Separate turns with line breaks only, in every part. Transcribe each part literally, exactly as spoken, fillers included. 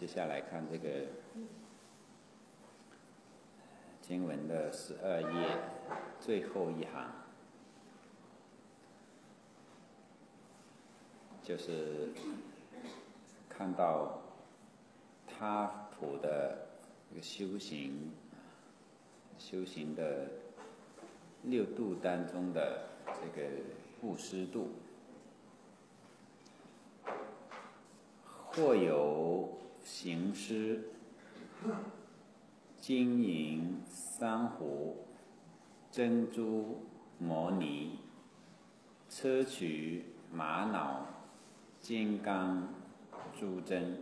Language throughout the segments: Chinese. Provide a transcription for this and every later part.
接下来看这个经文的十二页最后一行，就是看到他普的这个修行，修行的六度当中的这个布施度，或有行施、金银珊瑚、珍珠、摩尼、砗磲、玛瑙、金刚、珠针、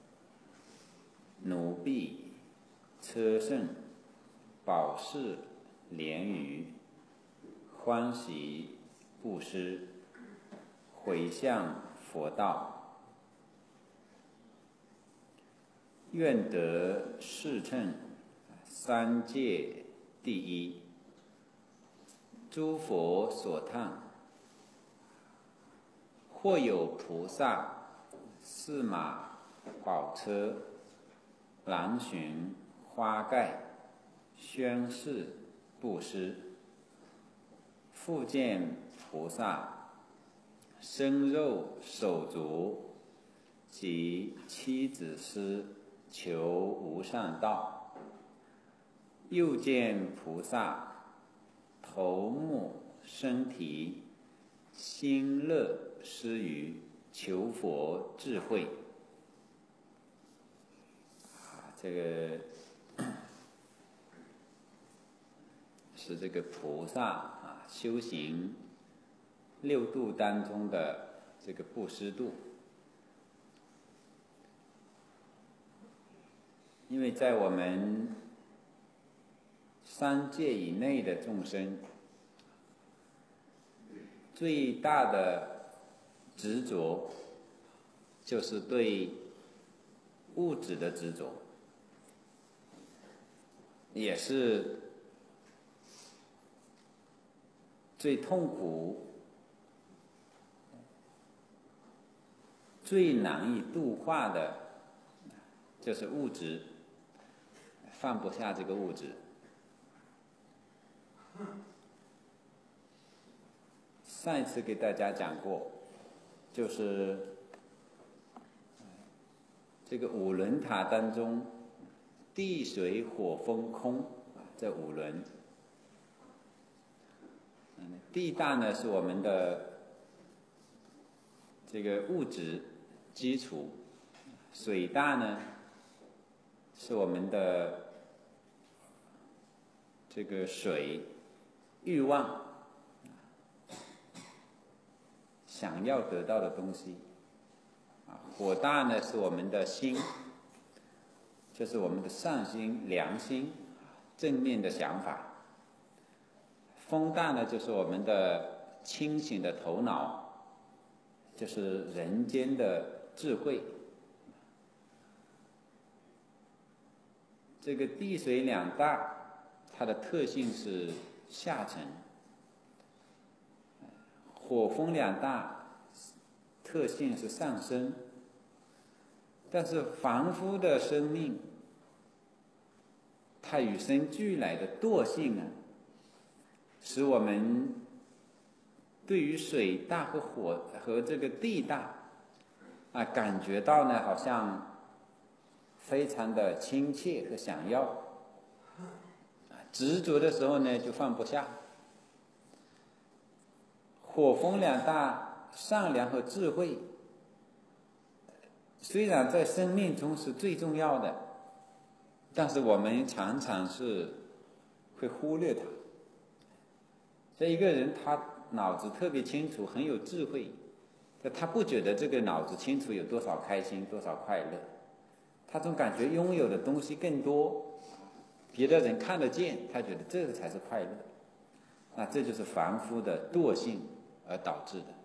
奴婢、车胜、宝饰、莲鱼，欢喜布施，回向佛道，愿得世称三界第一，诸佛所叹，或有菩萨驷马宝车，狼群花盖，宣示布施，复见菩萨身肉手足及妻子师求无上道，又见菩萨头目身体心乐施于求佛智慧。啊，这个是这个菩萨啊修行六度当中的这个布施度。因为在我们三界以内的众生，最大的执着就是对物质的执着，也是最痛苦、最难以度化的，就是物质，放不下这个物质。上一次给大家讲过，就是这个五轮塔当中，地水火风空这五轮。地大呢是我们的这个物质基础，水大呢是我们的这个水欲望，想要得到的东西。火大呢是我们的心，就是我们的善心、良心、正面的想法。风大呢就是我们的清醒的头脑，就是人间的智慧。这个地水两大，它的特性是下沉；火风两大，特性是上升。但是凡夫的生命，它与生俱来的惰性啊，使我们对于水大和火和这个地大啊，感觉到呢好像非常的亲切和想要，执着的时候呢就放不下。火风两大，善良和智慧，虽然在生命中是最重要的，但是我们常常是会忽略它。这一个人他脑子特别清楚，很有智慧，他不觉得这个脑子清楚有多少开心，多少快乐，他总感觉拥有的东西更多，别的人看得见，他觉得这个才是快乐。那这就是凡夫的惰性而导致的。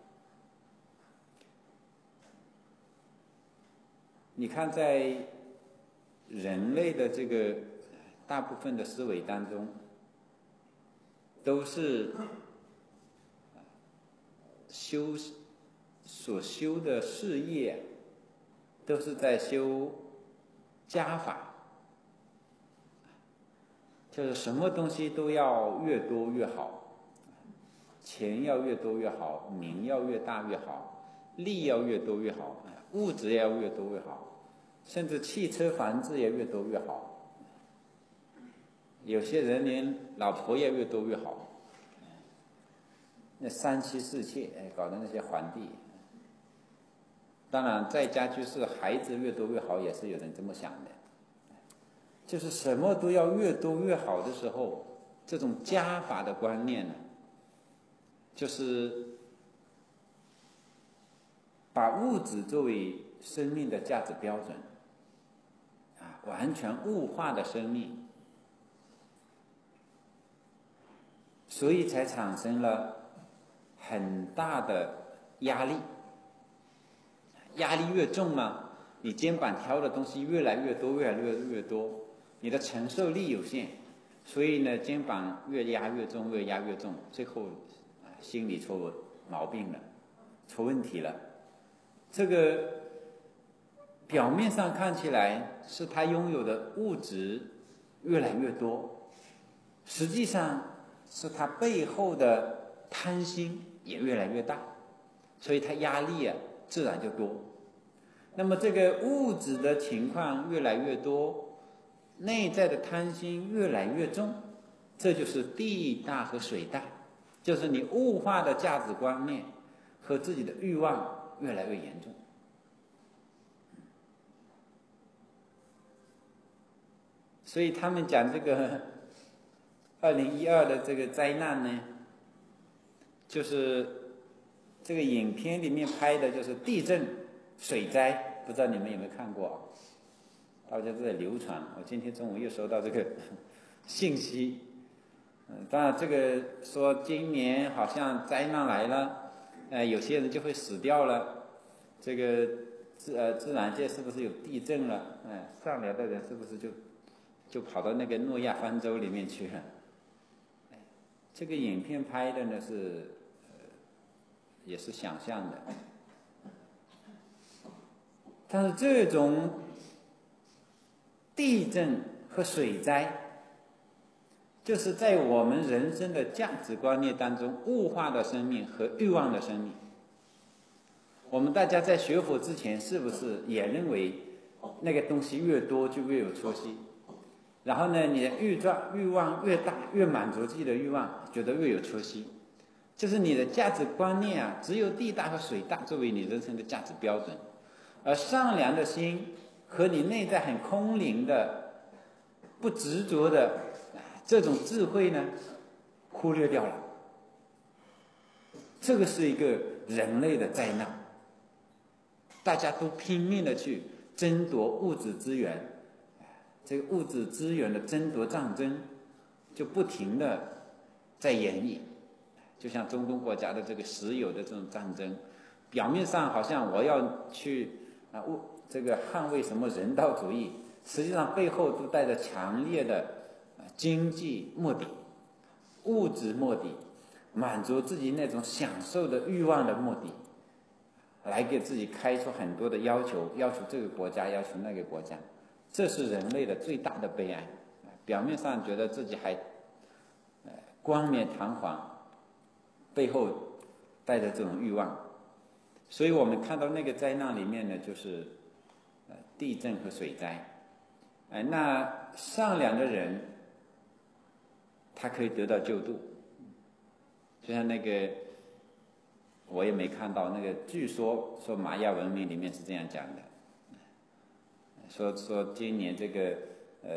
你看，在人类的这个大部分的思维当中，都是修所修的事业，都是在修加法，就是什么东西都要越多越好，钱要越多越好，名要越大越好，利要越多越好，物质要越多越好，甚至汽车房子也越多越好。有些人连老婆也越多越好。那三妻四妾，哎，搞的那些皇帝。当然，在家居士孩子越多越好，也是有人这么想的。就是什么都要越多越好的时候，这种加法的观念呢，就是把物质作为生命的价值标准，啊，完全物化的生命，所以才产生了很大的压力。压力越重嘛，你肩膀挑的东西越来越多，越来越越多，你的承受力有限，所以呢，肩膀越压越重，越压越重，最后心理出毛病了，出问题了。这个表面上看起来是他拥有的物质越来越多，实际上是他背后的贪心也越来越大，所以他压力啊自然就多。那么这个物质的情况越来越多，内在的贪心越来越重，这就是地大和水大，就是你物化的价值观念和自己的欲望越来越严重。所以他们讲这个二零一二的这个灾难呢，就是这个影片里面拍的就是地震、水灾，不知道你们有没有看过？大家都在流传。我今天中午又收到这个信息，嗯，当然这个说今年好像灾难来了，呃，有些人就会死掉了。这个自呃自然界是不是有地震了？嗯、呃，上来的人是不是就就跑到那个诺亚方舟里面去了？这个影片拍的呢是，呃，也是想象的，但是这种地震和水灾，就是在我们人生的价值观念当中物化的生命和欲望的生命。我们大家在学佛之前，是不是也认为那个东西越多就越有出息？然后呢，你的欲望欲望越大，越满足自己的欲望，觉得越有出息。就是你的价值观念啊，只有地大和水大作为你人生的价值标准，而善良的心和你内在很空灵的、不执着的这种智慧呢，忽略掉了。这个是一个人类的灾难，大家都拼命的去争夺物质资源。这个物质资源的争夺战争就不停的在演绎，就像中东国家的这个石油的这种战争，表面上好像我要去啊物这个捍卫什么人道主义，实际上背后都带着强烈的经济目的、物质目的，满足自己那种享受的欲望的目的，来给自己开出很多的要求，要求这个国家，要求那个国家。这是人类的最大的悲哀。表面上觉得自己还冠冕堂皇，背后带着这种欲望。所以我们看到那个灾难里面呢，就是地震和水灾。哎，那善良的人他可以得到救度，就像那个我也没看到那个，据说说玛雅文明里面是这样讲的。说说今年这个呃，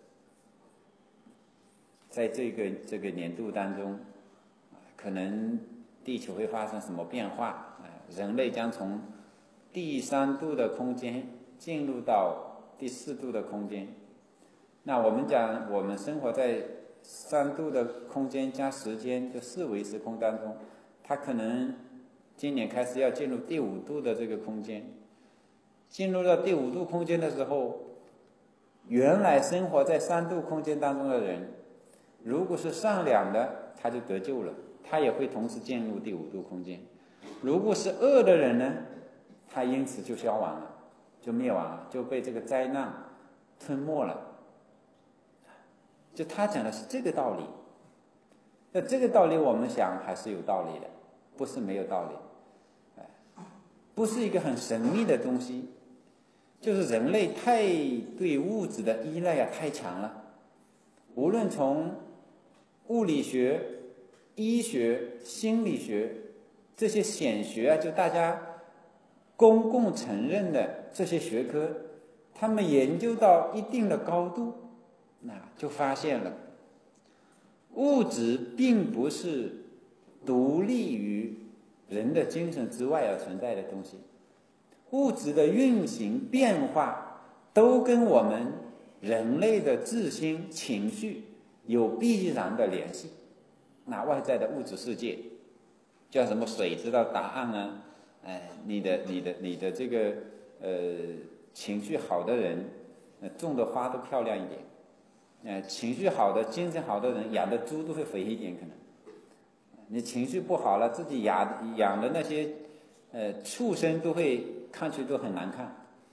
在这个这个年度当中，可能地球会发生什么变化？人类将从第三度的空间进入到第四度的空间。那我们讲，我们生活在三度的空间加时间，就四维时空当中，它可能今年开始要进入第五度的这个空间。进入到第五度空间的时候，原来生活在三度空间当中的人，如果是善良的，他就得救了，他也会同时进入第五度空间。如果是恶的人呢，他因此就消亡了，就灭亡了，就被这个灾难吞没了。就他讲的是这个道理。那这个道理我们想还是有道理的，不是没有道理。不是一个很神秘的东西，就是人类太对物质的依赖啊太强了。无论从物理学、医学、心理学这些显学啊，就大家公共承认的这些学科，他们研究到一定的高度，那就发现了物质并不是独立于人的精神之外而存在的东西，物质的运行变化都跟我们人类的自心情绪有必然的联系。那外在的物质世界，叫什么水知道答案啊？哎，你的你的你的这个呃情绪好的人，呃种的花都漂亮一点，呃情绪好的、精神好的人养的猪都会肥一点可能。你情绪不好了，自己养养的那些呃畜生都会看去都很难看。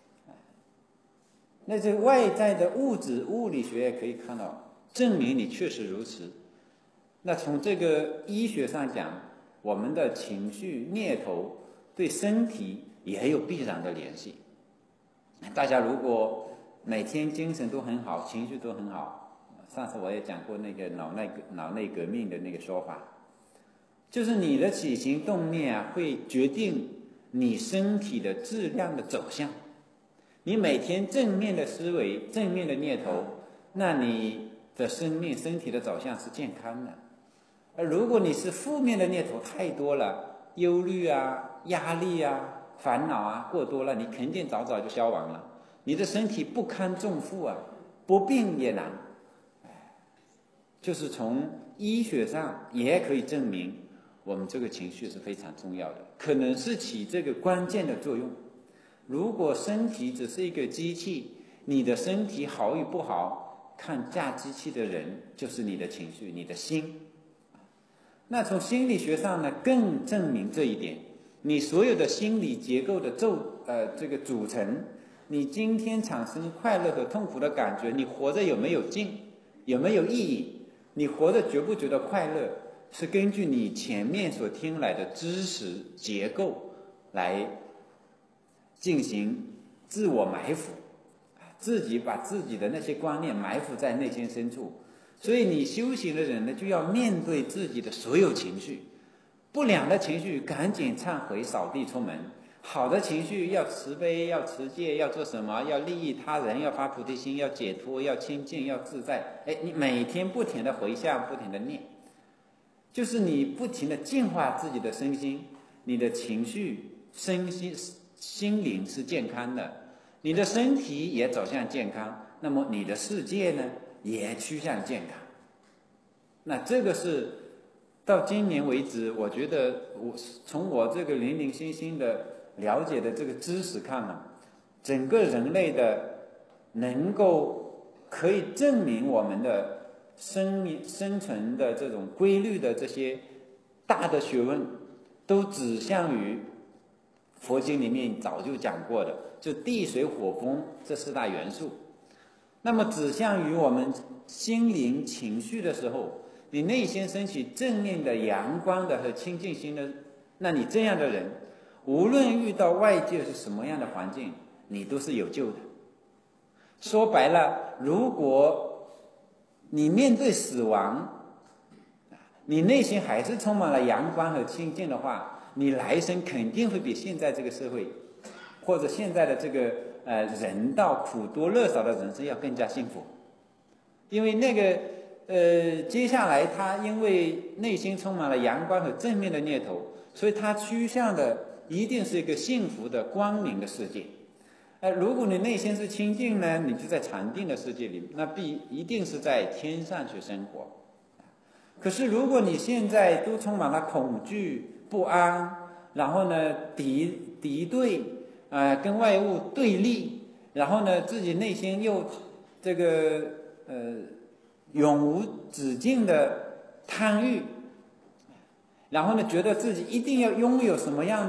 那这外在的物质物理学也可以看到，证明你确实如此。那从这个医学上讲，我们的情绪念头对身体也有必然的联系。大家如果每天精神都很好，情绪都很好，上次我也讲过那个脑内脑内革命的那个说法，就是你的起心动念啊，会决定你身体的质量的走向。你每天正面的思维、正面的念头，那你的生命、身体的走向是健康的。而如果你是负面的念头太多了，忧虑啊、压力啊、烦恼啊过多了，你肯定早早就消亡了。你的身体不堪重负啊，不病也难。就是从医学上也可以证明，我们这个情绪是非常重要的，可能是起这个关键的作用。如果身体只是一个机器，你的身体好与不好，看驾机器的人就是你的情绪、你的心。那从心理学上呢，更证明这一点。你所有的心理结构的构呃这个组成，你今天产生快乐和痛苦的感觉，你活着有没有劲，有没有意义？你活着觉不觉得快乐，是根据你前面所听来的知识结构来进行自我埋伏，自己把自己的那些观念埋伏在内心深处。所以你修行的人呢，就要面对自己的所有情绪，不良的情绪赶紧忏悔扫地出门，好的情绪要慈悲，要持戒，要做什么？要利益他人，要发菩提心，要解脱，要清净，要自在。哎，你每天不停的回向，不停的念，就是你不停的净化自己的身心，你的情绪、身心、心灵是健康的，你的身体也走向健康，那么你的世界呢？也趋向健康。那这个是到今年为止，我觉得我从我这个零零星星的了解的这个知识看啊，整个人类的能够可以证明我们的生命生存的这种规律的这些大的学问，都指向于佛经里面早就讲过的，就地水火风这四大元素。那么指向于我们心灵情绪的时候，你内心升起正面的阳光的和清净心的，那你这样的人，无论遇到外界是什么样的环境，你都是有救的。说白了，如果你面对死亡，你内心还是充满了阳光和清净的话，你来生肯定会比现在这个社会或者现在的这个呃人道苦多乐少的人生要更加幸福。因为那个呃接下来他因为内心充满了阳光和正面的念头，所以他趋向的一定是一个幸福的光明的世界。呃如果你内心是清净呢，你就在禅定的世界里，那必一定是在天上去生活。可是如果你现在都充满了恐惧不安，然后呢敌敌对呃跟外物对立，然后呢自己内心又这个呃永无止境的贪欲，然后呢觉得自己一定要拥有什么样的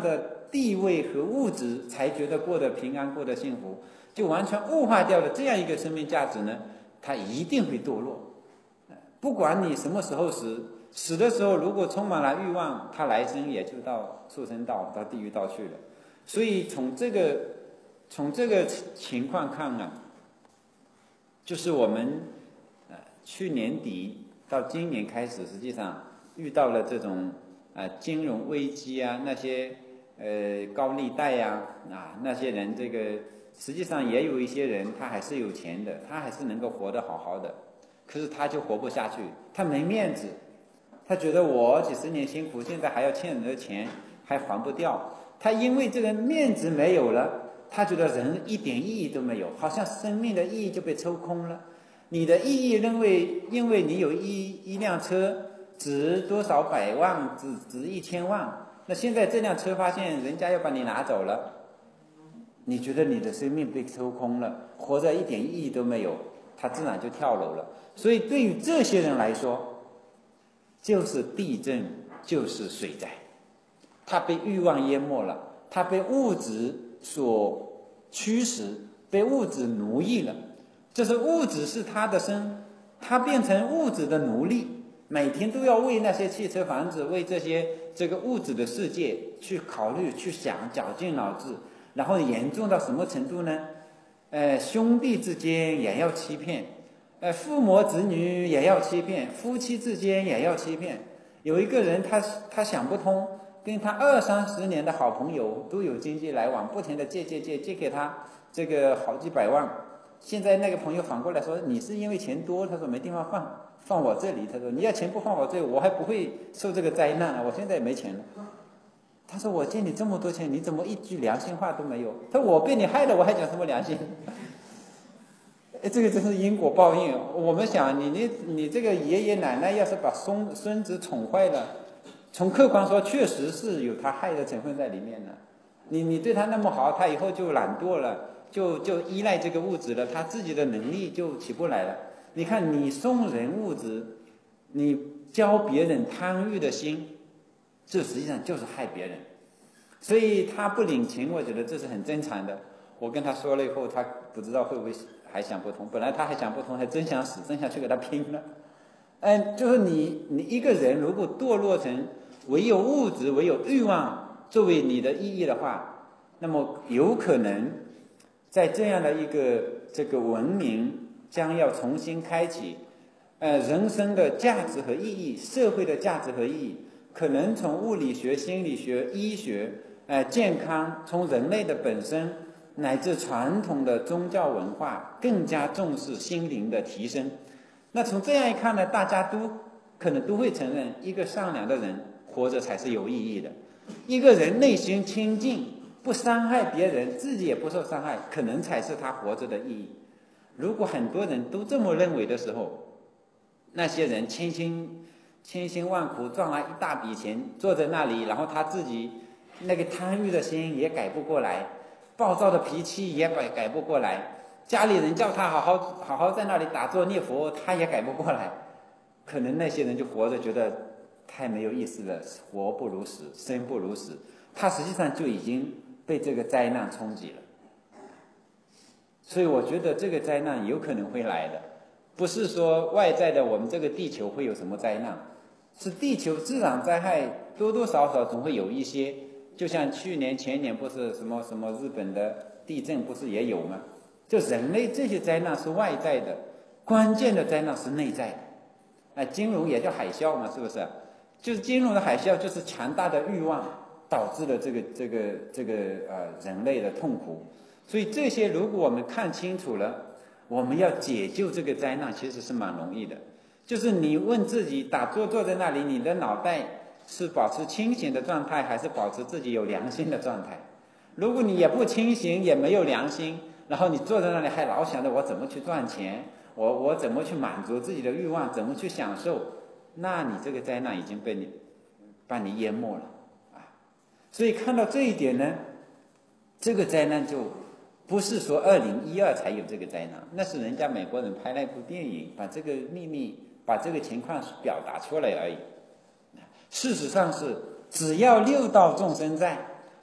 地位和物质才觉得过得平安，过得幸福，就完全物化掉了这样一个生命价值呢，他一定会堕落。不管你什么时候死，死的时候如果充满了欲望，他来生也就到畜生道、到地狱道去了。所以从这个从这个情况看啊，就是我们呃去年底到今年开始，实际上遇到了这种呃金融危机啊，那些呃高利贷呀 啊, 啊那些人，这个实际上也有一些人他还是有钱的，他还是能够活得好好的，可是他就活不下去，他没面子，他觉得我几十年辛苦，现在还要欠人的钱还还不掉，他因为这个面子没有了，他觉得人一点意义都没有，好像生命的意义就被抽空了。你的意义认为，因为你有一一辆车值多少百万，只值一千万，那现在这辆车发现人家要把你拿走了，你觉得你的生命被抽空了，活着一点意义都没有，他自然就跳楼了。所以对于这些人来说，就是地震，就是水灾，他被欲望淹没了，他被物质所驱使，被物质奴役了。这是物质是他的生，他变成物质的奴隶，每天都要为那些汽车房子，为这些这个物质的世界去考虑去想，绞尽脑汁。然后严重到什么程度呢？呃，兄弟之间也要欺骗，呃，父母子女也要欺骗，夫妻之间也要欺骗。有一个人他他想不通，跟他二三十年的好朋友都有经济来往，不停的借借借借给他这个好几百万。现在那个朋友反过来说，你是因为钱多，他说没地方放，放我这里。他说你要钱不放我这里，我还不会受这个灾难啊！我现在也没钱了。他说我借你这么多钱，你怎么一句良心话都没有？他说我被你害了，我还讲什么良心？这个真是因果报应。我们想，你你你这个爷爷奶奶要是把孙孙子宠坏了，从客观说确实是有他害的成分在里面的。你你对他那么好，他以后就懒惰了，就就依赖这个物质了，他自己的能力就起不来了。你看，你送人物质，你教别人贪欲的心，这实际上就是害别人。所以他不领情，我觉得这是很正常的。我跟他说了以后，他不知道会不会还想不通，本来他还想不通，还真想死，真想去给他拼了。嗯，就是你你一个人如果堕落成唯有物质、唯有欲望作为你的意义的话，那么有可能在这样的一个这个文明将要重新开启，呃，人生的价值和意义，社会的价值和意义，可能从物理学、心理学、医学，呃，健康，从人类的本身乃至传统的宗教文化，更加重视心灵的提升。那从这样一看呢，大家都可能都会承认，一个善良的人活着才是有意义的。一个人内心清净，不伤害别人，自己也不受伤害，可能才是他活着的意义。如果很多人都这么认为的时候，那些人千辛千辛万苦赚来一大笔钱，坐在那里，然后他自己那个贪欲的心也改不过来，暴躁的脾气也改改不过来，家里人叫他好好好好在那里打坐念佛，他也改不过来。可能那些人就活着觉得太没有意思了，活不如死，生不如死，他实际上就已经被这个灾难冲击了。所以我觉得这个灾难有可能会来的，不是说外在的我们这个地球会有什么灾难，是地球自然灾害多多少少总会有一些。就像去年前年不是什么什么日本的地震不是也有吗？就人类这些灾难是外在的，关键的灾难是内在的。哎，金融也叫海啸嘛，是不是？就是金融的海啸，就是强大的欲望导致了这个这个这个呃人类的痛苦。所以这些如果我们看清楚了，我们要解救这个灾难其实是蛮容易的。就是你问自己，打坐坐在那里，你的脑袋是保持清醒的状态，还是保持自己有良心的状态？如果你也不清醒，也没有良心，然后你坐在那里还老想着我怎么去赚钱，我我怎么去满足自己的欲望，怎么去享受，那你这个灾难已经被你把你淹没了啊！所以看到这一点呢，这个灾难就不是说二零一二才有这个灾难，那是人家美国人拍了一部电影，把这个秘密把这个情况表达出来而已。事实上是只要六道众生在，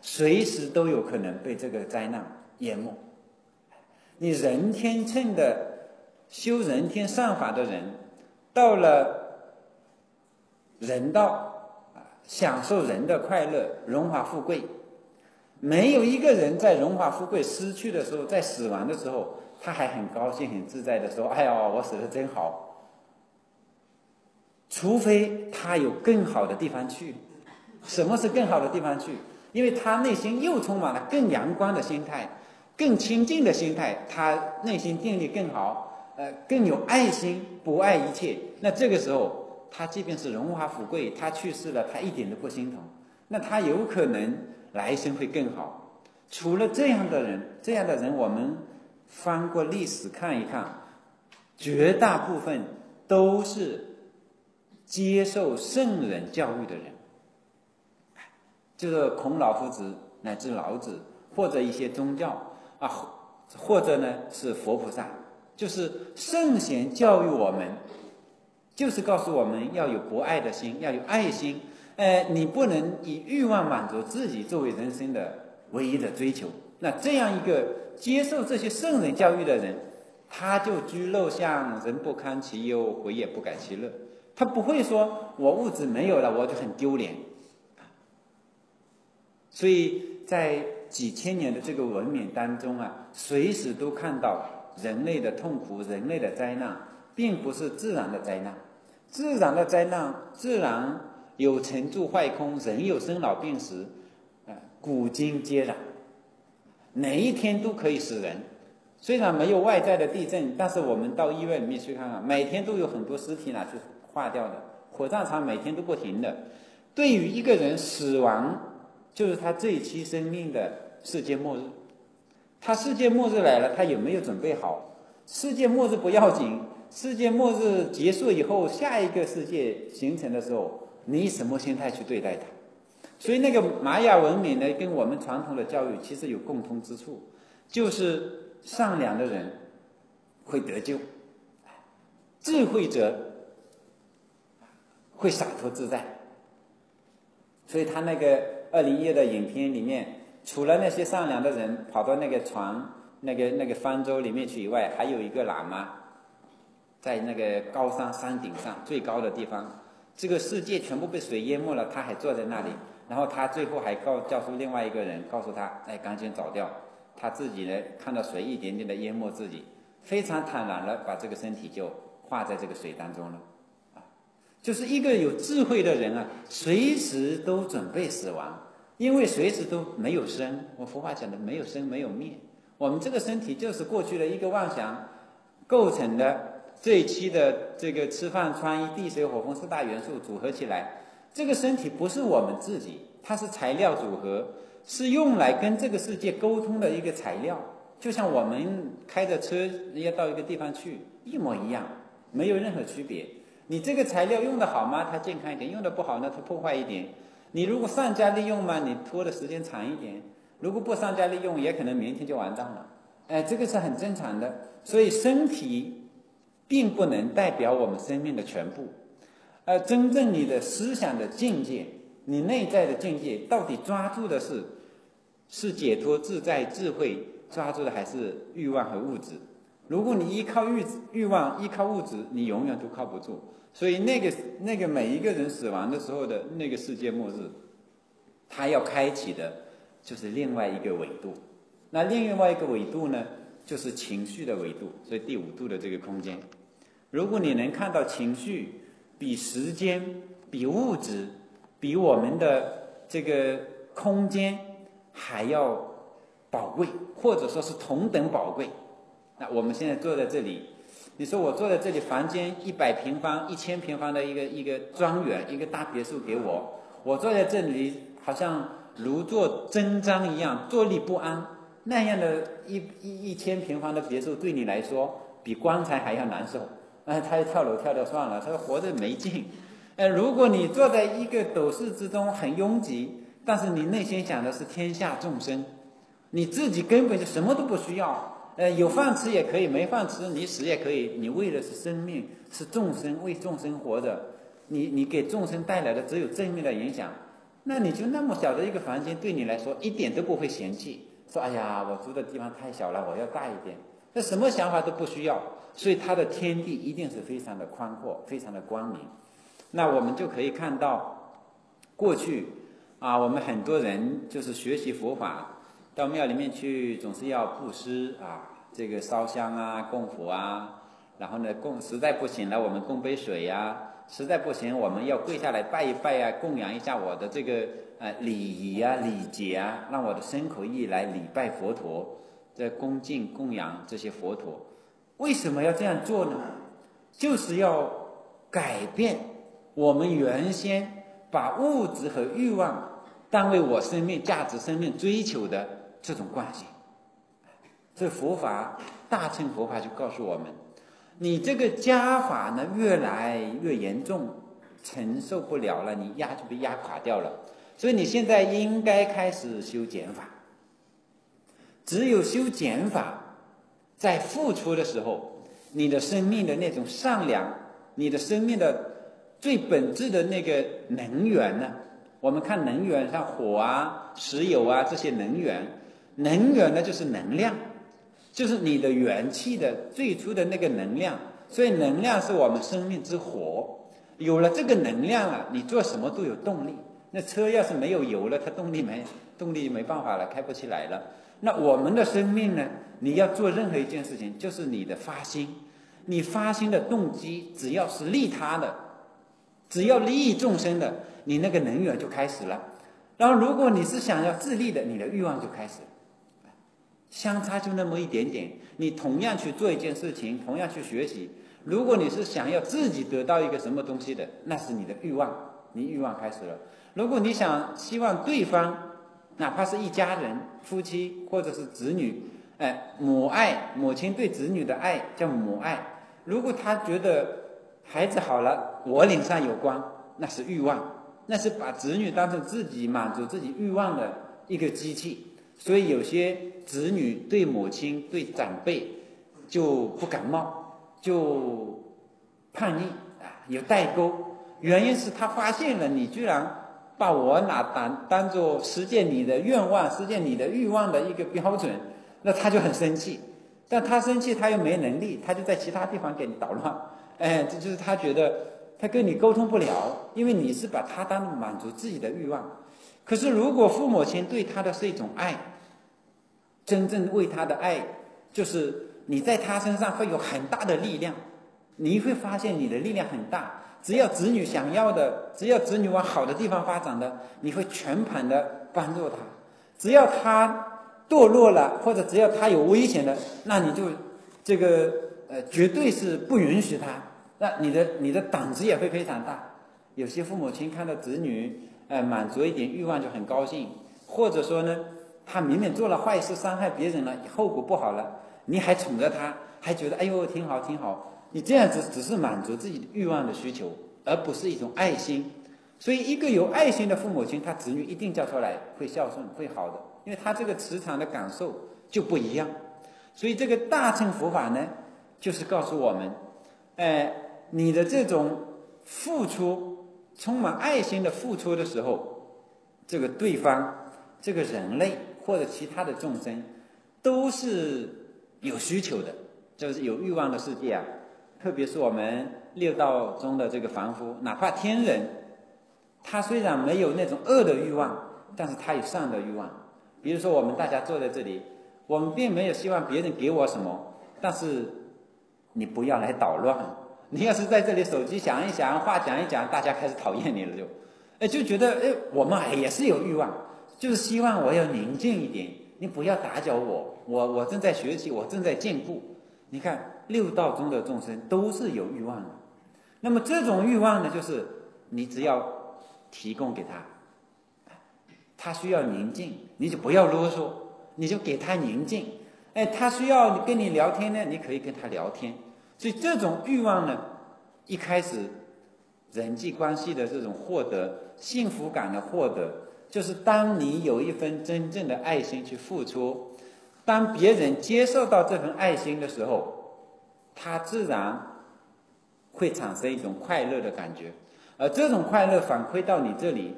随时都有可能被这个灾难淹没。你人天乘的修人天善法的人，到了人道，享受人的快乐、荣华富贵，没有一个人在荣华富贵失去的时候，在死亡的时候，他还很高兴、很自在的说：“哎呀，我死得真好。”除非他有更好的地方去。什么是更好的地方去？因为他内心又充满了更阳光的心态、更清净的心态，他内心定力更好，呃，更有爱心，不爱一切。那这个时候，他即便是荣华富贵，他去世了，他一点都不心疼。那他有可能来生会更好。除了这样的人，这样的人，我们翻过历史看一看，绝大部分都是接受圣人教育的人，就是孔老夫子乃至老子，或者一些宗教啊，或者呢是佛菩萨，就是圣贤教育我们，就是告诉我们要有博爱的心，要有爱心。呃，你不能以欲望满足自己作为人生的唯一的追求。那这样一个接受这些圣人教育的人，他就居陋巷，人不堪其忧，回也不改其乐。他不会说我物质没有了我就很丢脸。所以在几千年的这个文明当中啊，随时都看到人类的痛苦、人类的灾难，并不是自然的灾难。自然的灾难，自然有成住坏空，人有生老病死，呃，古今皆然，哪一天都可以死人。虽然没有外在的地震，但是我们到医院里面去看看，每天都有很多尸体拿去化掉的，火葬场每天都不停的。对于一个人死亡，就是他这一期生命的世界末日。他世界末日来了，他有没有准备好？世界末日不要紧，世界末日结束以后，下一个世界形成的时候，你以什么心态去对待它？所以那个玛雅文明呢，跟我们传统的教育其实有共通之处，就是善良的人会得救，智慧者会洒脱自在。所以他那个二零一的影片里面，除了那些善良的人跑到那个船、那个那个方舟里面去以外，还有一个喇嘛，在那个高山山顶上最高的地方，这个世界全部被水淹没了，他还坐在那里。然后他最后还告叫出另外一个人，告诉他：“哎，赶紧走掉。”他自己呢，看到水一点点的淹没自己，非常坦然了，把这个身体就化在这个水当中了。就是一个有智慧的人啊，随时都准备死亡，因为随时都没有生。我佛法讲的没有生没有灭，我们这个身体就是过去的一个妄想构成的，这一期的这个吃饭穿衣地水火风四大元素组合起来，这个身体不是我们自己，它是材料组合，是用来跟这个世界沟通的一个材料。就像我们开着车要到一个地方去一模一样，没有任何区别。你这个材料用的好吗？它健康一点；用的不好呢，它破坏一点。你如果善加利用嘛，你拖的时间长一点；如果不善加利用，也可能明天就完蛋了。哎，这个是很正常的。所以身体并不能代表我们生命的全部。而真正你的思想的境界，你内在的境界，到底抓住的是是解脱、自在、智慧，抓住的还是欲望和物质？如果你依靠欲欲望，依靠物质，你永远都靠不住。所以那个那个每一个人死亡的时候的那个世界末日，他要开启的就是另外一个维度。那另外一个维度呢，就是情绪的维度，所以第五度的这个空间。如果你能看到情绪比时间、比物质、比我们的这个空间还要宝贵，或者说是同等宝贵。那我们现在坐在这里，你说我坐在这里，房间一百平方、一千平方的一个一个庄园、一个大别墅给我，我坐在这里好像如坐针毡一样，坐立不安。那样的一一一千平方的别墅对你来说，比棺材还要难受。哎，他跳楼跳掉算了，他活得没劲。呃，如果你坐在一个斗室之中很拥挤，但是你内心想的是天下众生，你自己根本就什么都不需要。呃，有饭吃也可以，没饭吃你死也可以。你为的是生命，是众生，为众生活着。你你给众生带来的只有正面的影响。 那你就那么小的一个房间，对你来说一点都不会嫌弃，说哎呀，我住的地方太小了，我要大一点，那什么想法都不需要，所以他的天地一定是非常的宽阔，非常的光明。那我们就可以看到，过去啊，我们很多人就是学习佛法，到庙里面去，总是要布施啊，这个烧香啊，供佛啊，然后呢，供实在不行了，我们供杯水呀、啊。实在不行，我们要跪下来拜一拜啊，供养一下我的这个呃礼仪啊、礼节啊，让我的身口意来礼拜佛陀，在恭敬供养这些佛陀。为什么要这样做呢？就是要改变我们原先把物质和欲望当为我生命价值、生命追求的这种惯性。这佛法大乘佛法就告诉我们，你这个加法呢越来越严重，承受不了了，你压就被压垮掉了。所以你现在应该开始修减法。只有修减法，在付出的时候，你的生命的那种善良，你的生命的最本质的那个能源呢，我们看能源，像火啊、石油啊这些能源，能源呢就是能量，就是你的元气的最初的那个能量。所以能量是我们生命之火，有了这个能量了，你做什么都有动力。那车要是没有油了，它动力没动力没办法了，开不起来了。那我们的生命呢，你要做任何一件事情，就是你的发心，你发心的动机只要是利他的，只要利益众生的，你那个能源就开始了。然后如果你是想要自利的，你的欲望就开始了，相差就那么一点点。你同样去做一件事情，同样去学习，如果你是想要自己得到一个什么东西的，那是你的欲望，你欲望开始了。如果你想希望对方，哪怕是一家人、夫妻或者是子女，哎，母爱，母亲对子女的爱叫母爱。如果他觉得孩子好了，我脸上有光，那是欲望，那是把子女当成自己满足自己欲望的一个机器。所以有些子女对母亲、对长辈就不感冒，就叛逆啊，有代沟。原因是他发现了你居然把我拿当当做实现你的愿望、实现你的欲望的一个标准，那他就很生气。但他生气，他又没能力，他就在其他地方给你捣乱。哎，这就是他觉得他跟你沟通不了，因为你是把他当满足自己的欲望。可是如果父母亲对他的是一种爱，真正为他的爱，就是你在他身上会有很大的力量，你会发现你的力量很大。只要子女想要的，只要子女往好的地方发展的，你会全盘的帮助他。只要他堕落了，或者只要他有危险的，那你就这个呃绝对是不允许他。那你的你的胆子也会非常大。有些父母亲看到子女呃满足一点欲望就很高兴，或者说呢，他明明做了坏事，伤害别人了，后果不好了，你还宠着他，还觉得哎呦挺好挺好。你这样子只是满足自己欲望的需求，而不是一种爱心。所以一个有爱心的父母亲，他子女一定教出来会孝顺会好的，因为他这个磁场的感受就不一样。所以这个大乘佛法呢，就是告诉我们，呃，你的这种付出充满爱心的付出的时候，这个对方这个人类或者其他的众生都是有需求的，就是有欲望的世界啊。特别是我们六道中的这个凡夫，哪怕天人，他虽然没有那种恶的欲望，但是他有善的欲望。比如说我们大家坐在这里，我们并没有希望别人给我什么，但是你不要来捣乱。你要是在这里手机响一响，话讲一讲，大家开始讨厌你了，就哎就觉得哎我们也是有欲望，就是希望我要宁静一点，你不要打搅我，我我正在学习，我正在进步。你看六道中的众生都是有欲望的，那么这种欲望呢，就是你只要提供给他，他需要宁静，你就不要啰嗦，你就给他宁静。哎，他需要跟你聊天呢，你可以跟他聊天。所以这种欲望呢，一开始人际关系的这种获得，幸福感的获得，就是当你有一份真正的爱心去付出，当别人接受到这份爱心的时候，他自然会产生一种快乐的感觉，而这种快乐反馈到你这里，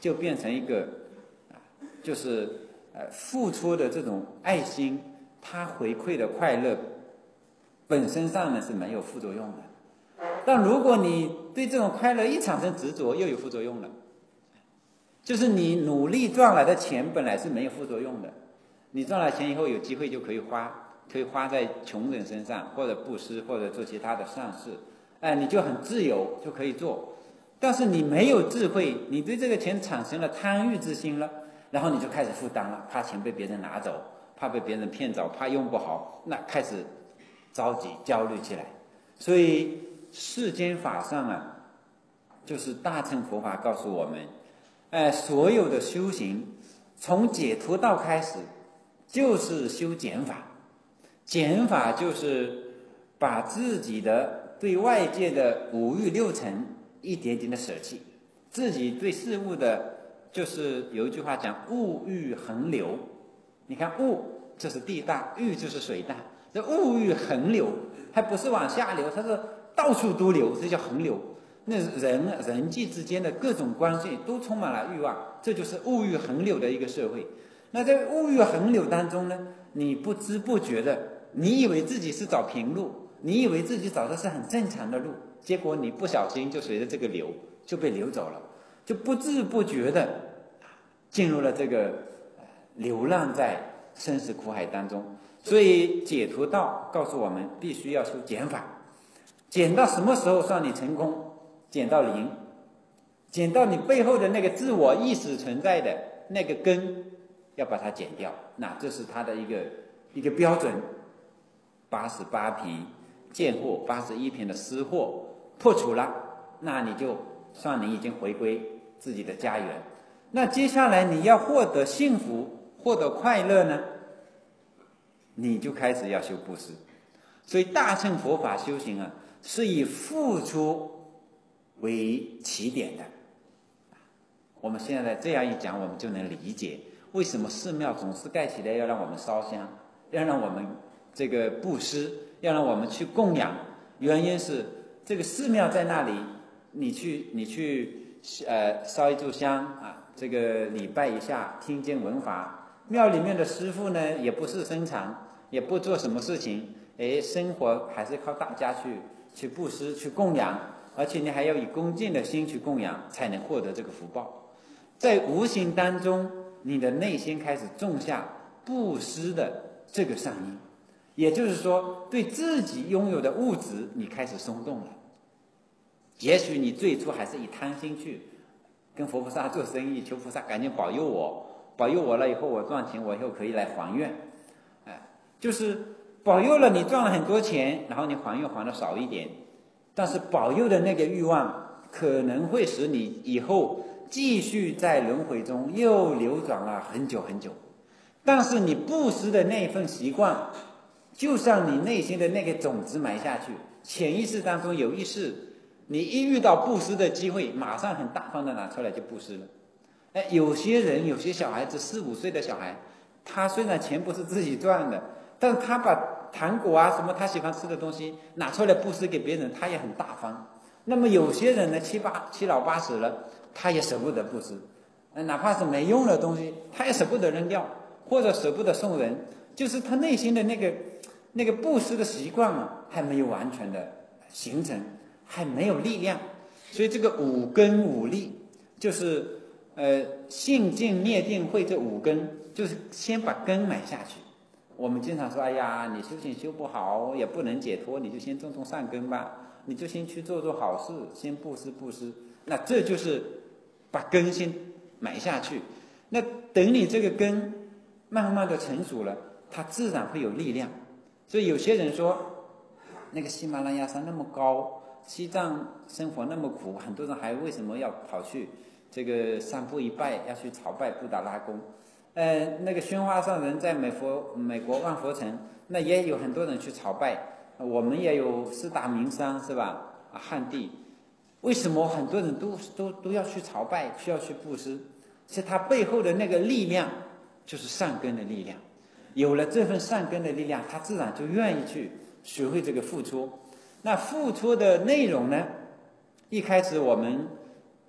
就变成一个啊，就是呃付出的这种爱心，它回馈的快乐本身上呢是没有副作用的。但如果你对这种快乐一产生执着，又有副作用了。就是你努力赚来的钱本来是没有副作用的，你赚了钱以后有机会就可以花，可以花在穷人身上，或者布施，或者做其他的善事，哎，你就很自由就可以做。但是你没有智慧，你对这个钱产生了贪欲之心了，然后你就开始负担了，怕钱被别人拿走，怕被别人骗走，怕用不好，那开始着急焦虑起来。所以世间法上啊，就是大乘佛法告诉我们，哎，所有的修行从解脱道开始就是修减法。减法就是把自己的对外界的五欲六尘一点点的舍弃，自己对事物的，就是有一句话讲物欲横流。你看物这是地大，欲就是水大，这物欲横流，还不是往下流，它是到处都流，这叫横流。那人人际之间的各种关系都充满了欲望，这就是物欲横流的一个社会。那在物欲横流当中呢，你不知不觉的，你以为自己是找平路，你以为自己找的是很正常的路，结果你不小心就随着这个流就被流走了，就不知不觉的进入了这个流浪在生死苦海当中。所以解脱道告诉我们，必须要修减法。减到什么时候算你成功？减到零，减到你背后的那个自我意识存在的那个根，要把它减掉。那这是它的一个一个标准。八十八皮见惑，八十一品的私惑破除了，那你就算你已经回归自己的家园。那接下来你要获得幸福，获得快乐呢，你就开始要修布施。所以大乘佛法修行啊，是以付出为起点的。我们现在这样一讲，我们就能理解为什么寺庙总是盖起来要让我们烧香，要让我们这个布施，要让我们去供养。原因是这个寺庙在那里，你去你去呃烧一炷香啊，这个礼拜一下，听经闻法。庙里面的师父呢，也不是生产，也不做什么事情，哎，生活还是靠大家去去布施去供养。而且你还要以恭敬的心去供养，才能获得这个福报。在无形当中，你的内心开始种下布施的这个善因，也就是说，对自己拥有的物质，你开始松动了。也许你最初还是以贪心去跟佛菩萨做生意，求菩萨赶紧保佑我，保佑我了以后，我赚钱，我以后可以来还愿。哎，就是保佑了你赚了很多钱，然后你还愿还的少一点。但是保佑的那个欲望可能会使你以后继续在轮回中又流转了很久很久。但是你布施的那一份习惯，就像你内心的那个种子埋下去，潜意识当中有意识，你一遇到布施的机会，马上很大方的拿出来就布施了。哎，有些人有些小孩子四五岁的小孩，他虽然钱不是自己赚的，但是他把糖果啊什么他喜欢吃的东西拿出来布施给别人，他也很大方。那么有些人呢，七八七老八十了，他也舍不得布施，哪怕是没用的东西，他也舍不得扔掉，或者舍不得送人，就是他内心的那个那个布施的习惯啊，还没有完全的形成，还没有力量。所以这个五根五力，就是呃性净灭定慧这五根，就是先把根埋下去。我们经常说，哎呀，你修行修不好，也不能解脱，你就先种种善根吧，你就先去做做好事，先布施布施。那这就是把根先埋下去。那等你这个根慢慢的成熟了，它自然会有力量。所以有些人说，那个喜马拉雅山那么高，西藏生活那么苦，很多人还为什么要跑去这个三步一拜，要去朝拜布达拉宫？呃，那个宣化上人在美佛美国万佛城，那也有很多人去朝拜。我们也有四大名山，是吧？啊，汉地，为什么很多人都都都要去朝拜，需要去布施？是他背后的那个力量，就是善根的力量。有了这份善根的力量，他自然就愿意去学会这个付出。那付出的内容呢？一开始我们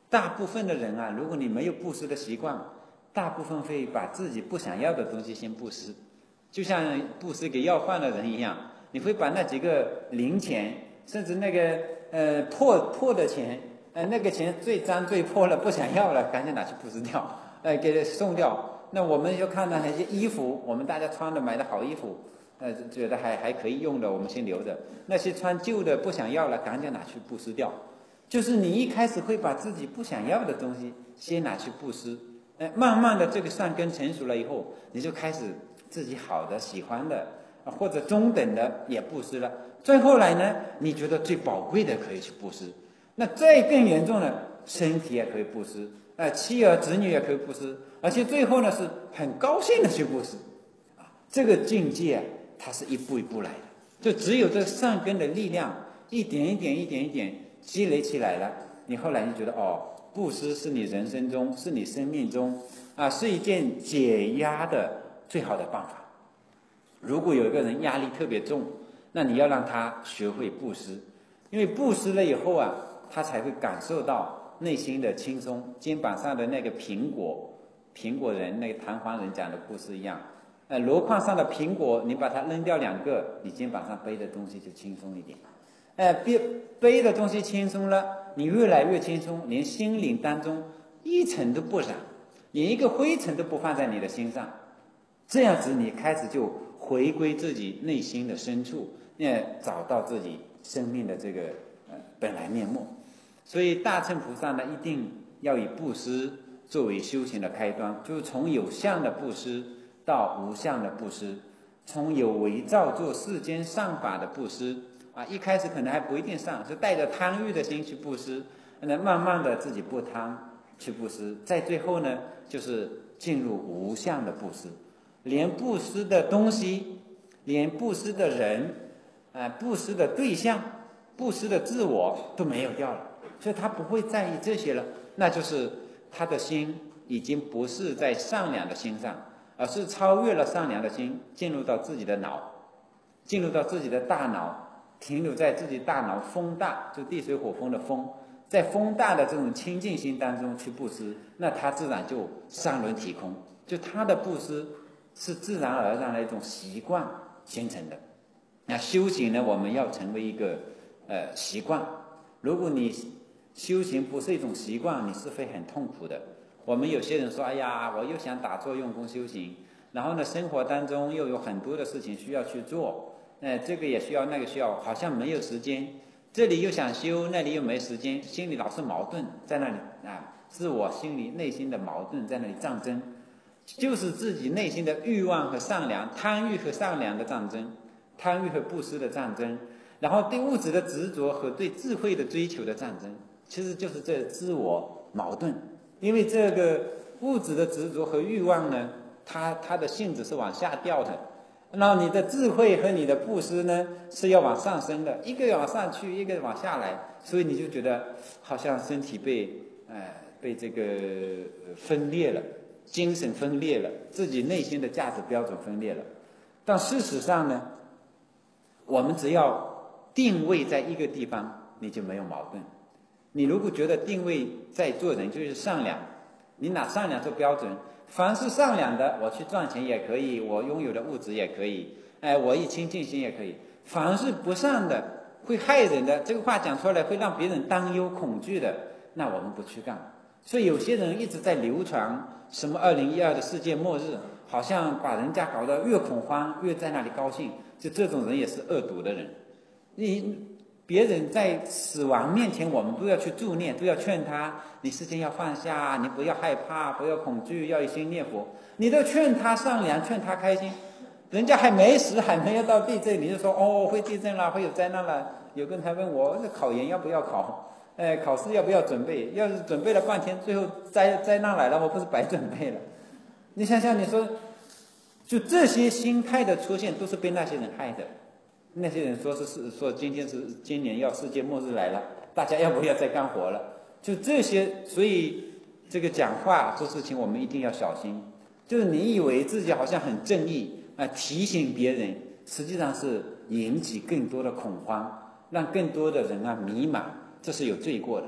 大部分的人啊，如果你没有布施的习惯，大部分会把自己不想要的东西先布施，就像布施给要饭的人一样，你会把那几个零钱，甚至那个呃破破的钱，呃那个钱最脏最破了，不想要了，赶紧拿去布施掉，呃给送掉。那我们就看到那些衣服，我们大家穿的买的好衣服，呃觉得还还可以用的，我们先留着。那些穿旧的不想要了，赶紧拿去布施掉。就是你一开始会把自己不想要的东西先拿去布施，哎，慢慢的这个善根成熟了以后，你就开始自己好的、喜欢的或者中等的也布施了。最后来呢，你觉得最宝贵的可以去布施。那再更严重的，身体也可以布施，呃，妻儿子女也可以布施，而且最后呢是很高兴的去布施。啊，这个境界啊，它是一步一步来的，就只有这善根的力量，一点一点、一点一点积累起来了，你后来就觉得哦。布施是你人生中，是你生命中啊，是一件解压的最好的办法。如果有一个人压力特别重，那你要让他学会布施，因为布施了以后啊，他才会感受到内心的轻松。肩膀上的那个苹果，苹果人那个弹簧人讲的故事一样，呃，箩筐上的苹果，你把它扔掉两个，你肩膀上背的东西就轻松一点。哎，背背的东西轻松了，你越来越轻松，连心灵当中一尘都不染，连一个灰尘都不放在你的心上，这样子你开始就回归自己内心的深处，呃，找到自己生命的这个呃本来面目。所以大乘菩萨呢，一定要以布施作为修行的开端，就是从有相的布施到无相的布施，从有为造作世间善法的布施。啊，一开始可能还不一定上，是带着贪欲的心去布施，那慢慢的自己不贪去布施，在最后呢，就是进入无相的布施，连布施的东西，连布施的人，啊，布施的对象，布施的自我都没有掉了，所以他不会在意这些了，那就是他的心已经不是在善良的心上，而是超越了善良的心，进入到自己的脑，进入到自己的大脑。停留在自己大脑风大，就地水火风的风，在风大的这种清净心当中去布施，那他自然就三轮体空，就他的布施是自然而然的一种习惯形成的。那修行呢，我们要成为一个呃习惯。如果你修行不是一种习惯，你是会很痛苦的。我们有些人说，哎呀，我又想打坐用功修行，然后呢，生活当中又有很多的事情需要去做。呃，这个也需要，那个需要，好像没有时间。这里又想修，那里又没时间，心里老是矛盾在那里啊，自我心里内心的矛盾在那里战争，就是自己内心的欲望和善良、贪欲和善良的战争，贪欲和布施的战争，然后对物质的执着和对智慧的追求的战争，其实就是这自我矛盾。因为这个物质的执着和欲望呢，它它的性质是往下掉的。然后你的智慧和你的布施呢是要往上升的，一个往上去，一个往下来，所以你就觉得好像身体被呃被这个分裂了，精神分裂了，自己内心的价值标准分裂了。但事实上呢，我们只要定位在一个地方，你就没有矛盾。你如果觉得定位在做人就是善良，你拿善良做标准，凡是善良的，我去赚钱也可以，我拥有的物质也可以，哎，我一清净心也可以。凡是不善的，会害人的，这个话讲出来会让别人担忧恐惧的，那我们不去干。所以有些人一直在流传什么二零一二的世界末日，好像把人家搞得越恐慌越在那里高兴，就这种人也是恶毒的人。你别人在死亡面前，我们都要去助念，都要劝他，你事情要放下，你不要害怕，不要恐惧，要一心念佛。你都劝他善良，劝他开心，人家还没死，还没有到地震，你就说哦会地震了，会有灾难了。有个人还问我，这考研要不要考？哎，考试要不要准备？要是准备了半天，最后灾灾难来了，我不是白准备了？你想想，你说，就这些心态的出现，都是被那些人害的。那些人说是是说今天是今年要世界末日来了，大家要不要再干活了？就这些，所以这个讲话做事情我们一定要小心。就是你以为自己好像很正义啊，提醒别人，实际上是引起更多的恐慌，让更多的人啊迷茫，这是有罪过的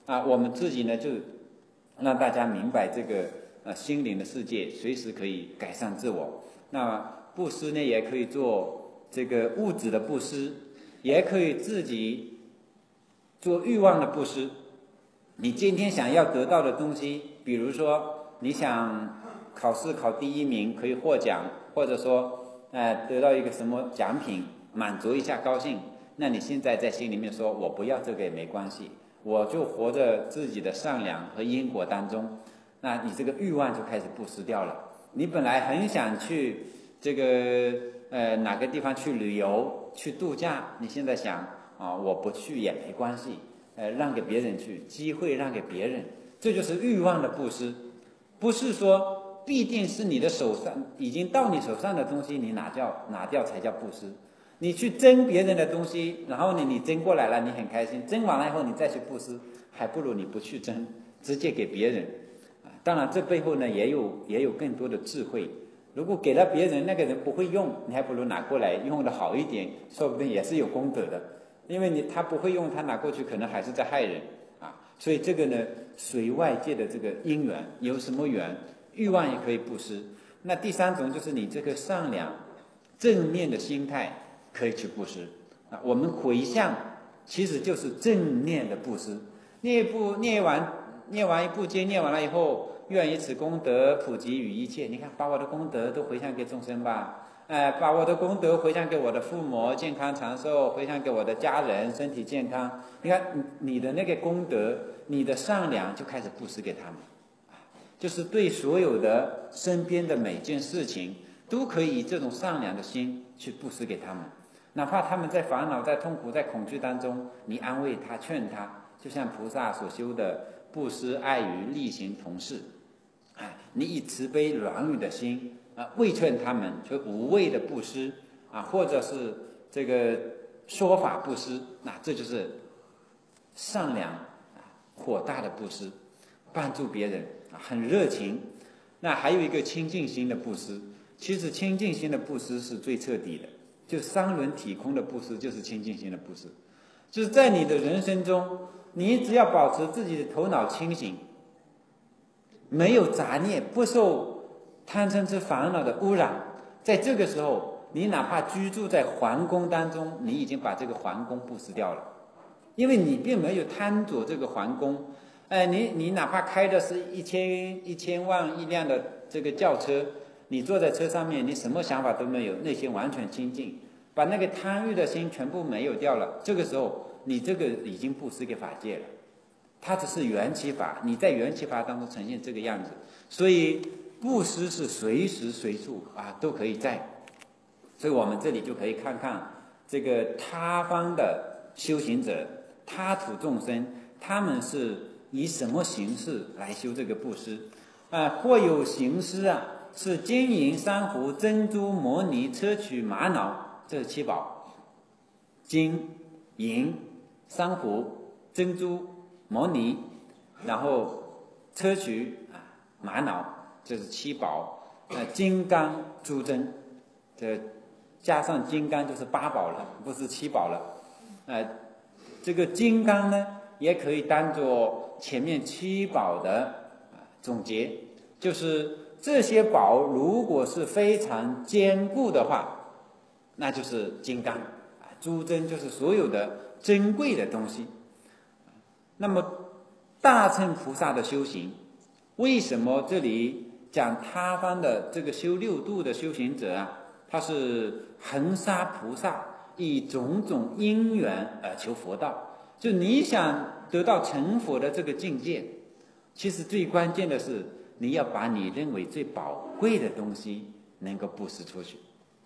啊，我们自己呢就让大家明白这个呃心灵的世界随时可以改善自我。那布施呢也可以做这个物质的布施，也可以自己做欲望的布施。你今天想要得到的东西，比如说你想考试考第一名可以获奖，或者说呃得到一个什么奖品满足一下高兴，那你现在在心里面说我不要这个也没关系，我就活着自己的善良和因果当中，那你这个欲望就开始布施掉了。你本来很想去这个呃哪个地方去旅游去度假，你现在想啊我不去也没关系，呃让给别人去，机会让给别人，这就是欲望的布施。不是说必定是你的手上已经到你手上的东西你拿掉拿掉才叫布施。你去争别人的东西，然后呢你争过来了，你很开心，争完了以后你再去布施，还不如你不去争，直接给别人。当然这背后呢也有也有更多的智慧。如果给了别人，那个人不会用，你还不如拿过来用的好一点，说不定也是有功德的。因为你他不会用，他拿过去可能还是在害人啊。所以这个呢随外界的这个因缘，有什么缘欲望也可以布施。那第三种就是你这个善良正面的心态可以去布施啊。我们回向其实就是正面的布施。念一部念完念完一部经，念完了以后，愿以此功德普及于一切。你看，把我的功德都回向给众生吧，呃，把我的功德回向给我的父母健康长寿，回向给我的家人身体健康。你看你的那个功德，你的善良就开始布施给他们，就是对所有的身边的每件事情都可以以这种善良的心去布施给他们。哪怕他们在烦恼、在痛苦、在恐惧当中，你安慰他、劝他，就像菩萨所修的布施、爱语、力行同事。哎，你以慈悲软语的心啊，慰劝他们，就无畏的布施啊，或者是这个说法布施，那这就是善良啊、火大的布施，帮助别人啊，很热情。那还有一个清净心的布施，其实清净心的布施是最彻底的。就三轮体空的布施就是清净心的布施，就是在你的人生中，你只要保持自己的头脑清醒，没有杂念，不受贪嗔痴烦恼的污染，在这个时候，你哪怕居住在皇宫当中，你已经把这个皇宫布施掉了，因为你并没有贪着这个皇宫。哎，你你哪怕开的是一千一千万一辆的这个轿车，你坐在车上面，你什么想法都没有，内心完全清净，把那个贪欲的心全部没有掉了。这个时候，你这个已经布施给法界了。它只是缘起法，你在缘起法当中呈现这个样子，所以布施是随时随处啊都可以在。所以我们这里就可以看看这个他方的修行者、他土众生，他们是以什么形式来修这个布施啊？或有行施啊，是金银珊瑚珍珠摩尼砗磲玛瑙，这是七宝。金银珊瑚珍珠摩尼，然后砗磲啊玛瑙，这是七宝。呃金刚珠珍，这加上金刚就是八宝了，不是七宝了。呃这个金刚呢也可以当作前面七宝的总结，就是这些宝如果是非常坚固的话，那就是金刚。珠珍就是所有的珍贵的东西。那么大乘菩萨的修行，为什么这里讲他方的这个修六度的修行者啊，他是恒沙菩萨，以种种因缘而求佛道。就你想得到成佛的这个境界，其实最关键的是你要把你认为最宝贵的东西能够布施出去。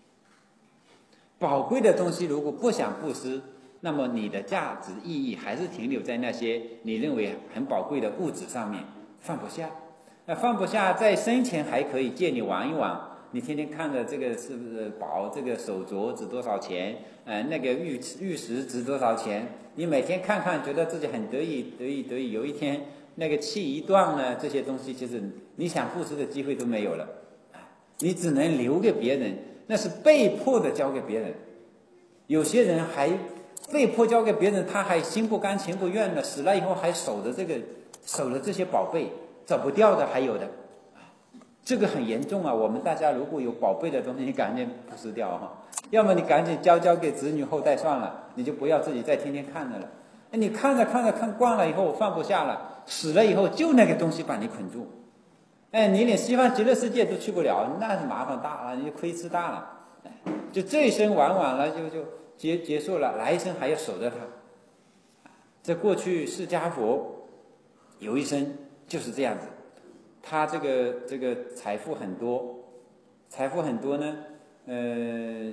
宝贵的东西如果不想布施，那么你的价值意义还是停留在那些你认为很宝贵的物质上面，放不下。那放不下，在生前还可以借你玩一玩，你天天看着这个是不是宝，这个手镯值多少钱，呃，那个玉玉石值多少钱，你每天看看，觉得自己很得意得意得意，有一天那个气一断呢，这些东西其实你想布施的机会都没有了，你只能留给别人，那是被迫的交给别人。有些人还被迫交给别人，他还心不甘情不愿的，死了以后还守着这个守着这些宝贝，走不掉的还有的，这个很严重啊！我们大家如果有宝贝的东西，你赶紧布施掉哈，要么你赶紧交交给子女后代算了，你就不要自己再天天看着了。哎，你看着看着看惯了以后放不下了，死了以后就那个东西把你捆住，哎，你连西方极乐世界都去不了，那是麻烦大了，你亏吃大了。就这一生玩完了就就结结束了，来一生还要守着它。在过去释迦佛有一生就是这样子，他这个这个财富很多，财富很多呢，呃，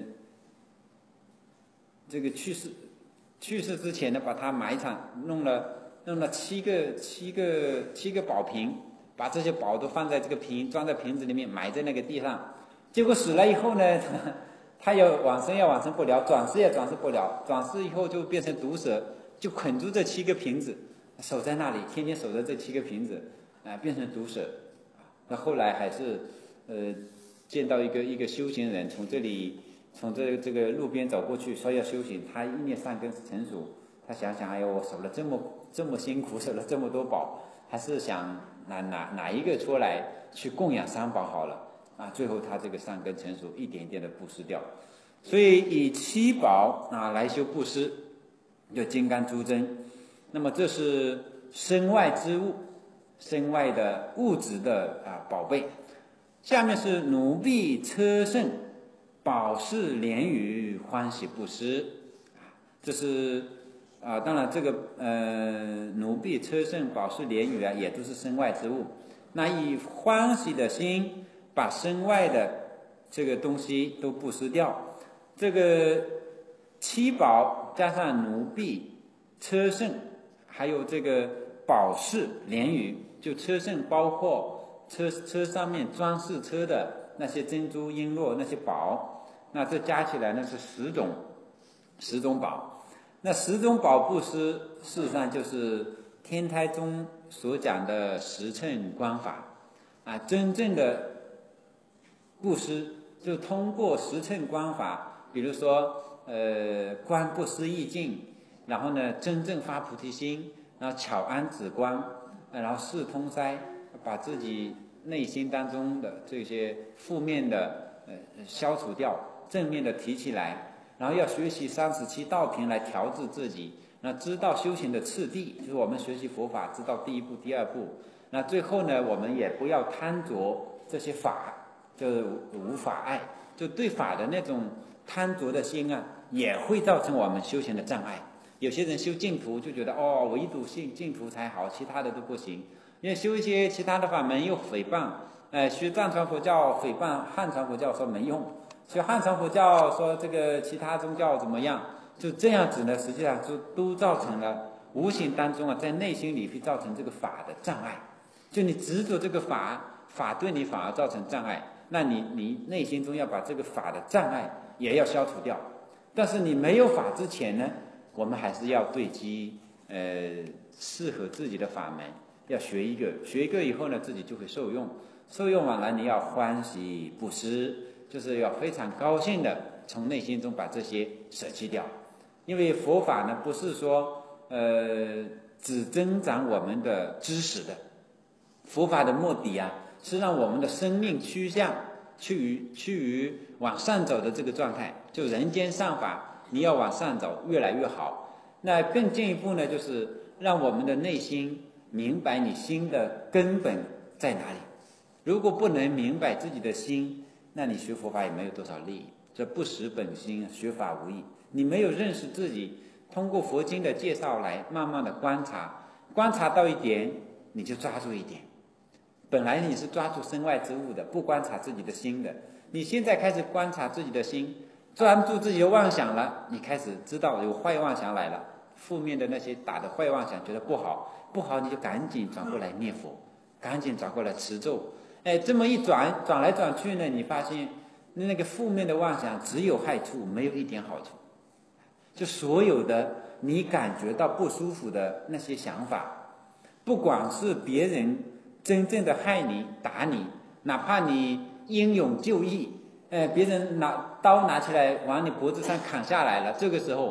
这个去世去世之前呢，把他埋藏，弄了弄了七个七个七个宝瓶，把这些宝都放在这个瓶，装在瓶子里面，埋在那个地上。结果死了以后呢，他他要往生要往生不了，转世也转世不了，转世以后就变成毒蛇，就捆住这七个瓶子，守在那里，天天守着这七个瓶子，啊、呃，变成毒蛇。那后来还是呃见到一个一个修行人从这里从这个这个路边走过去，说要修行，他一念善根成熟，他想想，哎呦，我守了这么这么辛苦，守了这么多宝，还是想哪哪哪一个出来去供养三宝好了。啊，最后他这个善根成熟，一点一点的布施掉，所以以七宝啊来修布施，叫金刚珠针。那么这是身外之物，身外的物质的啊宝贝。下面是奴婢车乘，宝饰莲语，欢喜布施。这是啊，当然这个呃奴婢车乘宝饰莲语啊，也都是身外之物。那以欢喜的心，把身外的这个东西都布施掉，这个七宝加上奴婢、车乘，还有这个宝饰莲语，就车乘包括车车上面装饰车的那些珍珠、璎珞那些宝，那这加起来呢是十种十种宝。那十种宝布施，事实上就是天台宗所讲的十乘观法啊，真正的布施就通过十乘观法，比如说呃观不思议境，然后呢真正发菩提心，然后巧安止观，然后视通塞，把自己内心当中的这些负面的呃消除掉，正面的提起来，然后要学习三十七道品来调制自己，那知道修行的次第，就是我们学习佛法知道第一步第二步，那最后呢我们也不要贪着这些法，就是无法爱，就对法的那种贪着的心啊，也会造成我们修行的障碍。有些人修净土就觉得哦，唯独信净土才好，其他的都不行。因为修一些其他的法门又诽谤，呃，学藏传佛教诽谤汉传佛教说没用，学汉传佛教说这个其他宗教怎么样，就这样子呢，实际上就都造成了无形当中啊，在内心里会造成这个法的障碍。就你执着这个法，法对你反而造成障碍，那你你内心中要把这个法的障碍也要消除掉。但是你没有法之前呢，我们还是要对机呃适合自己的法门，要学一个，学一个以后呢，自己就会受用，受用完了你要欢喜布施，就是要非常高兴的从内心中把这些舍弃掉。因为佛法呢不是说呃只增长我们的知识的，佛法的目的啊是让我们的生命趋向趋于趋于往上走的这个状态，就人间上法你要往上走越来越好。那更进一步呢，就是让我们的内心明白你心的根本在哪里。如果不能明白自己的心，那你学佛法也没有多少利益。这不识本心，学法无益。你没有认识自己，通过佛经的介绍来慢慢的观察，观察到一点你就抓住一点。本来你是抓住身外之物的，不观察自己的心的，你现在开始观察自己的心，专注自己的妄想了，你开始知道有坏妄想来了，负面的那些打的坏妄想觉得不好不好，你就赶紧转过来念佛，赶紧转过来持咒。哎，这么一转转来转去呢，你发现那个负面的妄想只有害处，没有一点好处。就所有的你感觉到不舒服的那些想法，不管是别人真正的害你打你，哪怕你英勇就义，呃，别人拿刀拿起来往你脖子上砍下来了，这个时候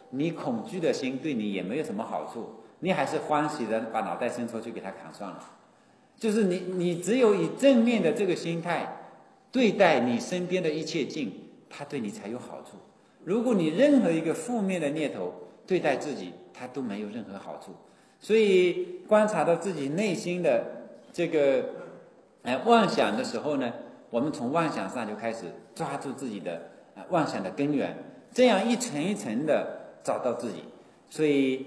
你恐惧的心对你也没有什么好处，你还是欢喜的把脑袋伸出去给他砍算了。就是你你只有以正面的这个心态对待你身边的一切境，它对你才有好处。如果你任何一个负面的念头对待自己，它都没有任何好处。所以观察到自己内心的这个哎妄想的时候呢，我们从妄想上就开始抓住自己的啊妄想的根源，这样一层一层的找到自己。所以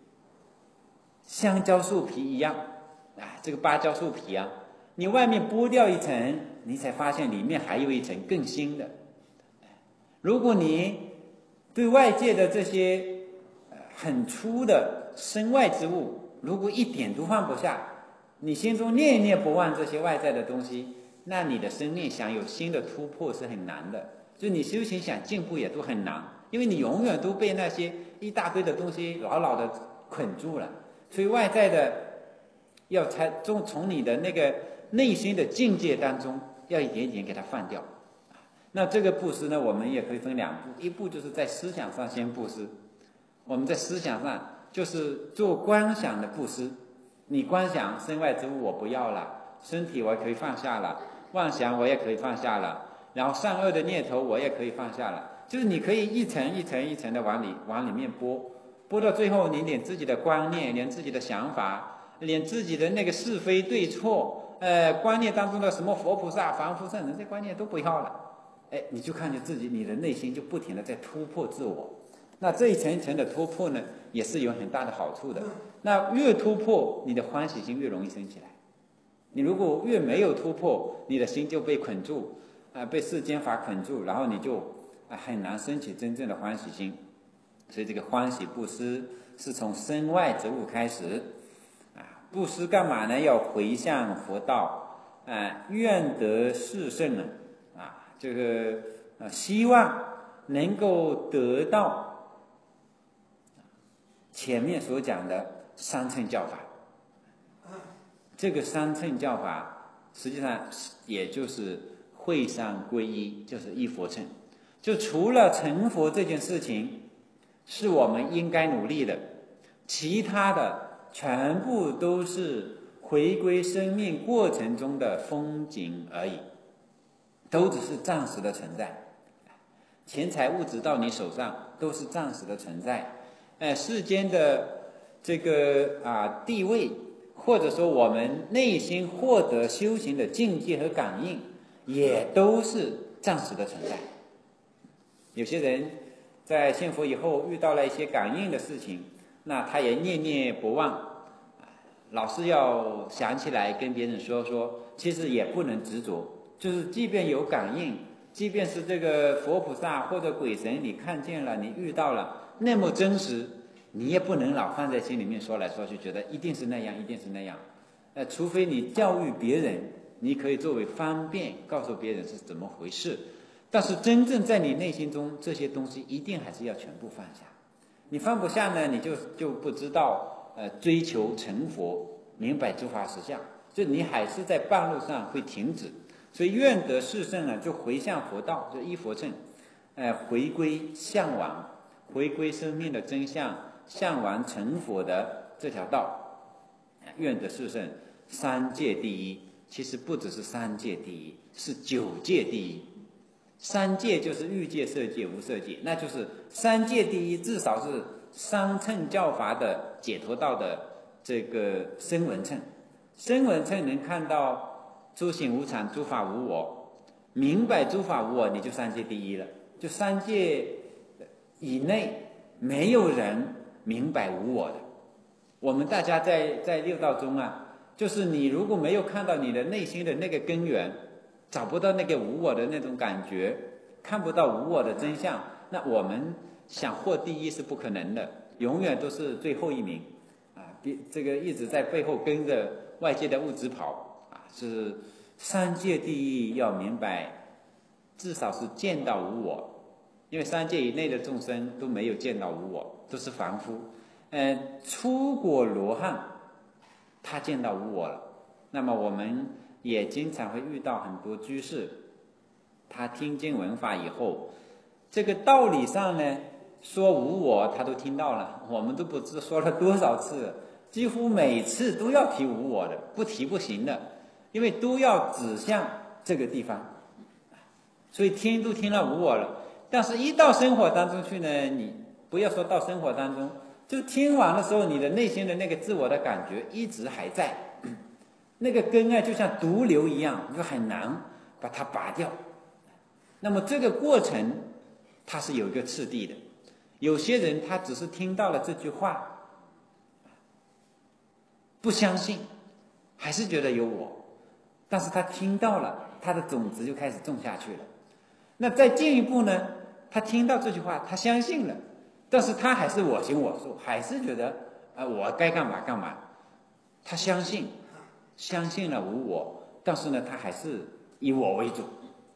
香蕉树皮一样啊，这个芭蕉树皮啊，你外面剥掉一层，你才发现里面还有一层更新的。如果你对外界的这些很粗的身外之物，如果一点都放不下，你心中念念不忘这些外在的东西，那你的生命想有新的突破是很难的，就你修行想进步也都很难，因为你永远都被那些一大堆的东西牢牢的捆住了。所以外在的要才从从你的那个内心的境界当中要一点一点给它放掉。那这个布施呢，我们也可以分两步，一步就是在思想上先布施，我们在思想上就是做观想的布施，你观想身外之物我不要了，身体我也可以放下了，妄想我也可以放下了，然后善恶的念头我也可以放下了，就是你可以一层一层一层的往里往里面拨，拨到最后你连自己的观念，连自己的想法，连自己的那个是非对错，呃，观念当中的什么佛菩萨、凡夫圣人，这观念都不要了。哎，你就看见自己，你的内心就不停的在突破自我。那这一层一层的突破呢，也是有很大的好处的。那越突破，你的欢喜心越容易升起来。你如果越没有突破，你的心就被捆住，啊、呃，被世间法捆住，然后你就啊、呃、很难升起真正的欢喜心。所以这个欢喜布施是从身外之物开始，啊，布施干嘛呢？要回向佛道，啊、呃，愿得世圣呢。这个呃，希望能够得到前面所讲的三乘教法。这个三乘教法实际上也就是会上皈依，就是一佛乘。就除了成佛这件事情是我们应该努力的，其他的全部都是回归生命过程中的风景而已，都只是暂时的存在。钱财物质到你手上都是暂时的存在，呃，世间的这个啊地位，或者说我们内心获得修行的境界和感应，也都是暂时的存在。有些人在信佛以后遇到了一些感应的事情，那他也念念不忘，老是要想起来跟别人说说，其实也不能执着。就是即便有感应，即便是这个佛菩萨或者鬼神你看见了，你遇到了那么真实，你也不能老放在心里面说来说去，觉得一定是那样，一定是那样。呃，除非你教育别人，你可以作为方便告诉别人是怎么回事。但是真正在你内心中，这些东西一定还是要全部放下。你放不下呢，你就就不知道呃追求成佛，明白诸法实相，就你还是在半路上会停止。所以愿得世圣呢，就回向佛道，就依佛乘，呃，回归向往，回归生命的真相，向往成佛的这条道。愿得世圣，三界第一。其实不只是三界第一，是九界第一。三界就是欲界、色界、无色界，那就是三界第一，至少是三乘教法的解脱道的这个声闻乘。声闻乘能看到诸行无常，诸法无我，明白诸法无我，你就三界第一了。就三界以内没有人明白无我的。我们大家在在六道中啊，就是你如果没有看到你的内心的那个根源，找不到那个无我的那种感觉，看不到无我的真相，那我们想获第一是不可能的，永远都是最后一名啊！别这个一直在背后跟着外界的物质跑。是三界第一，要明白，至少是见到无我，因为三界以内的众生都没有见到无我，都是凡夫。嗯、呃，初果罗汉，他见到无我了。那么我们也经常会遇到很多居士，他听经闻法以后，这个道理上呢说无我，他都听到了，我们都不知说了多少次了，几乎每次都要提无我的，不提不行的，因为都要指向这个地方，所以听都听了无我了。但是一到生活当中去呢，你不要说到生活当中，就听完的时候，你的内心的那个自我的感觉一直还在，那个根啊，就像毒瘤一样，就很难把它拔掉。那么这个过程它是有一个次第的，有些人他只是听到了这句话，不相信，还是觉得有我，但是他听到了，他的种子就开始种下去了。那再进一步呢，他听到这句话，他相信了，但是他还是我行我素，还是觉得啊、呃，我该干嘛干嘛。他相信，相信了无我，但是呢，他还是以我为主。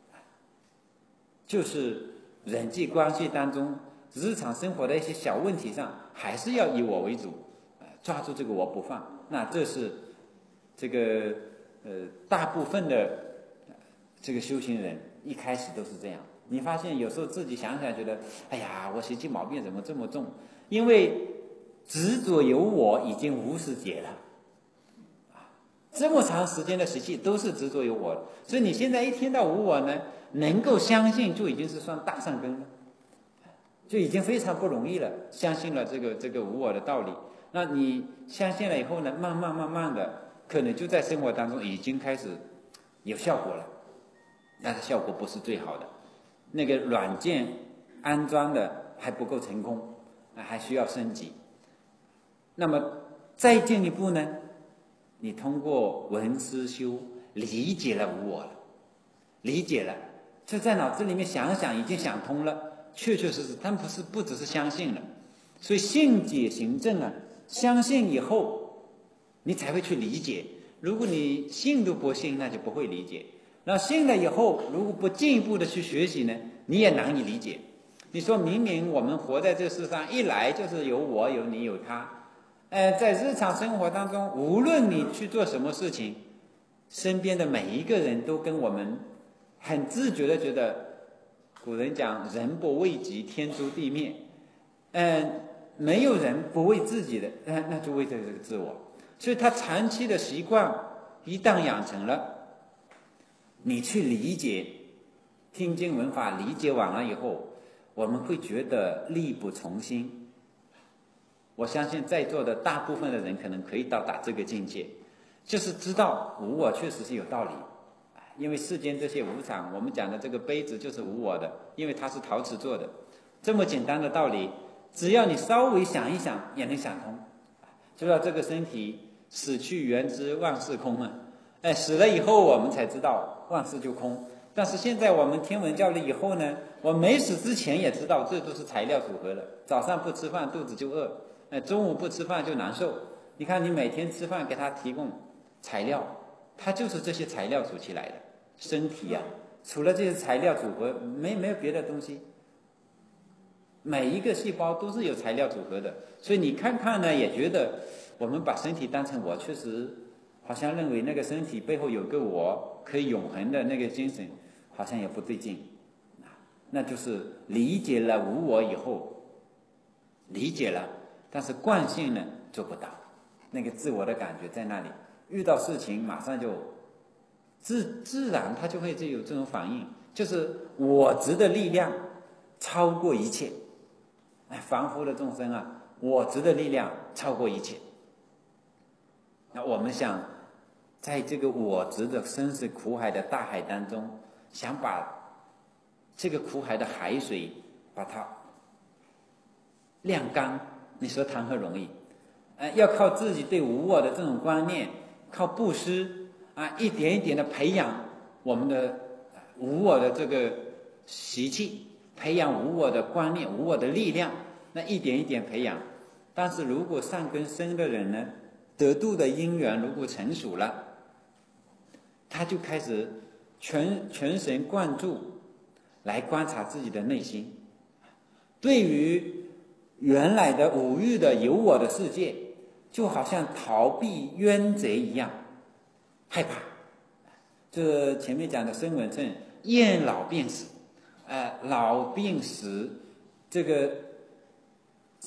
就是人际关系当中，日常生活的一些小问题上，还是要以我为主，呃，抓住这个我不放。那这是这个呃大部分的这个修行人一开始都是这样。你发现有时候自己想想觉得，哎呀，我习气毛病怎么这么重？因为执着有我已经无始劫了，啊，这么长时间的习气都是执着有我，所以你现在一听到无我呢，能够相信就已经是算大善根了，就已经非常不容易了。相信了这个这个无我的道理，那你相信了以后呢，慢慢慢慢的，可能就在生活当中已经开始有效果了，但是效果不是最好的，那个软件安装的还不够成功，还需要升级。那么再进一步呢，你通过闻思修理解了无我了，理解了，就在脑子里面想想，已经想通了，确确实实，但不是不只是相信了。所以信解行证啊，相信以后，你才会去理解。如果你信都不信，那就不会理解。那信了以后，如果不进一步的去学习呢，你也难以理解。你说明明我们活在这世上，一来就是有我有你有他，呃，在日常生活当中，无论你去做什么事情，身边的每一个人都跟我们很自觉的觉得，古人讲人不为己，天诛地灭，嗯、呃，没有人不为自己的，呃，那就为这个自我。所以他长期的习惯一旦养成了，你去理解听经闻法，理解完了以后，我们会觉得力不从心。我相信在座的大部分的人可能可以到达这个境界，就是知道无我确实是有道理。因为世间这些无常，我们讲的这个杯子就是无我的，因为它是陶瓷做的，这么简单的道理，只要你稍微想一想也能想通。知道这个身体死去元知万事空啊，哎，死了以后我们才知道万事就空。但是现在我们听闻教了以后呢，我没死之前也知道这都是材料组合的。早上不吃饭肚子就饿，哎，中午不吃饭就难受。你看你每天吃饭给他提供材料，它就是这些材料组起来的。身体啊，除了这些材料组合，没没有别的东西。每一个细胞都是有材料组合的，所以你看看呢，也觉得我们把身体当成我，确实好像认为那个身体背后有个我，可以永恒的那个精神，好像也不对劲。那就是理解了无我以后，理解了，但是惯性呢做不到，那个自我的感觉在那里，遇到事情马上就自自然他就会就有这种反应，就是我执的力量超过一切。哎，凡夫的众生啊，我执的力量超过一切。那我们想在这个我执的生死苦海的大海当中，想把这个苦海的海水把它晾干，你说谈何容易？呃，要靠自己对无我的这种观念，靠布施啊，一点一点的培养我们的无我的这个习气，培养无我的观念，无我的力量，那一点一点培养。但是如果善根深的人呢，得度的因缘如果成熟了，他就开始全全神贯注来观察自己的内心，对于原来的五欲的有我的世界，就好像逃避冤贼一样害怕。这前面讲的声闻乘厌老病死，呃，老病死，这个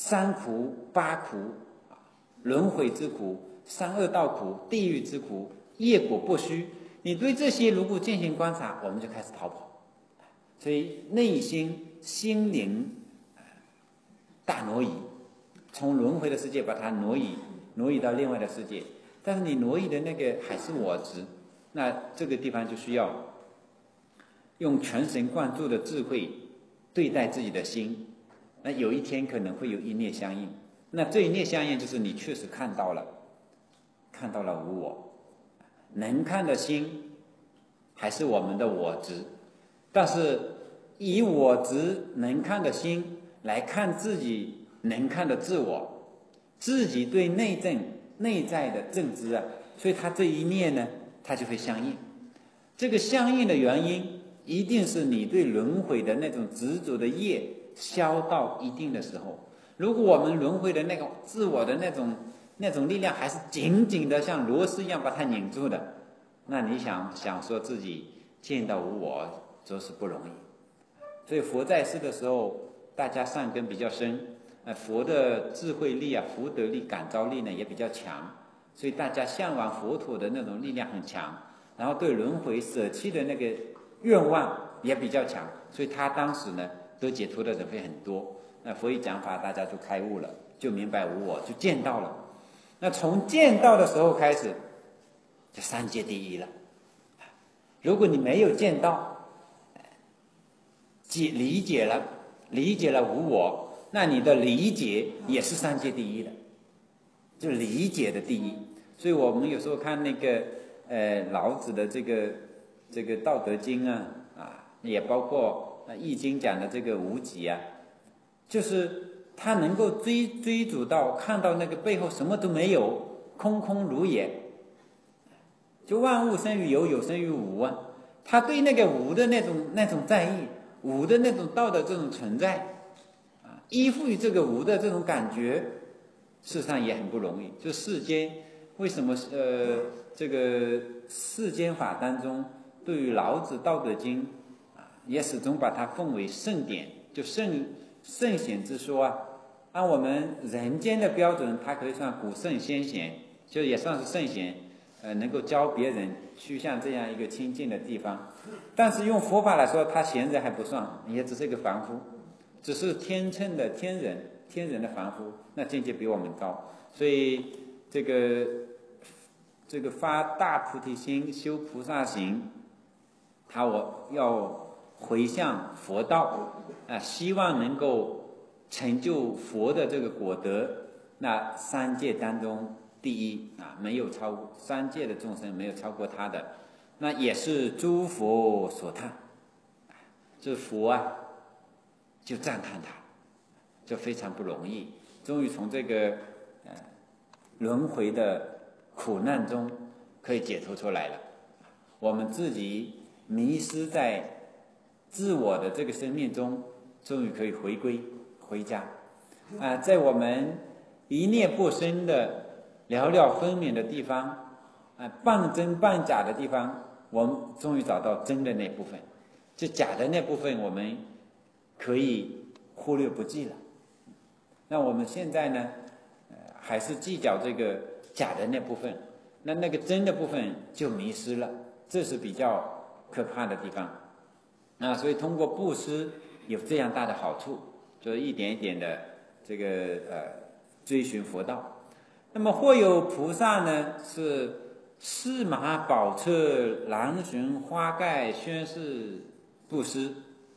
三苦八苦，轮回之苦、三恶道苦、地狱之苦、业果不虚，你对这些如果进行观察，我们就开始逃跑。所以内心心灵大挪移，从轮回的世界把它挪移挪移到另外的世界，但是你挪移的那个还是我执，那这个地方就需要用全神贯注的智慧对待自己的心。那有一天可能会有一念相应，那这一念相应就是你确实看到了看到了无我，能看的心还是我们的我执，但是以我执能看的心来看自己能看的自我，自己对内证内在的正知啊，所以它这一念呢，它就会相应。这个相应的原因，一定是你对轮回的那种执着的业消到一定的时候。如果我们轮回的那个自我的那种那种力量还是紧紧的像螺丝一样把它拧住的，那你想想说自己见到无我，着实不容易。所以佛在世的时候，大家善根比较深，呃，佛的智慧力啊、福德力、感召力呢也比较强，所以大家向往佛陀的那种力量很强，然后对轮回舍弃的那个愿望也比较强，所以他当时呢得解脱的人会很多。那佛一讲法，大家就开悟了，就明白无我，就见到了。那从见到的时候开始，就三界第一了。如果你没有见到，解理解了，理解了无我，那你的理解也是三界第一的，就理解的第一。所以我们有时候看那个呃老子的这个这个《道德经》啊啊，也包括《易经》讲的这个无极啊，就是他能够追追逐到看到那个背后什么都没有，空空如也，就万物生于有，有生于无啊。他对那个无的那种那种在意，无的那种道的这种存在啊，依附于这个无的这种感觉，事实上也很不容易。就世间为什么呃这个世间法当中，对于老子《道德经》啊，也始终把它奉为圣典，就圣圣贤之说啊。按我们人间的标准，它可以算古圣先贤，就也算是圣贤，呃，能够教别人去向这样一个清净的地方。但是用佛法来说，他贤人还不算，也只是一个凡夫，只是天乘的天人，天人的凡夫，那境界比我们高。所以这个这个发大菩提心，修菩萨行，他我要回向佛道啊，希望能够成就佛的这个果德。那三界当中第一啊，没有超过三界的众生没有超过他的，那也是诸佛所叹。这佛啊，就赞叹他，就非常不容易，终于从这个呃轮回的苦难中可以解脱出来了。我们自己迷失在自我的这个生命中，终于可以回归回家啊、呃，在我们一念不生的寥寥分明的地方啊、呃，半真半假的地方，我们终于找到真的那部分。这假的那部分我们可以忽略不计了。那我们现在呢，呃，还是计较这个假的那部分，那那个真的部分就迷失了，这是比较可怕的地方。那所以通过布施有这样大的好处，就是一点一点的这个呃追寻佛道。那么或有菩萨呢，是司马宝车南巡花盖宣示布施，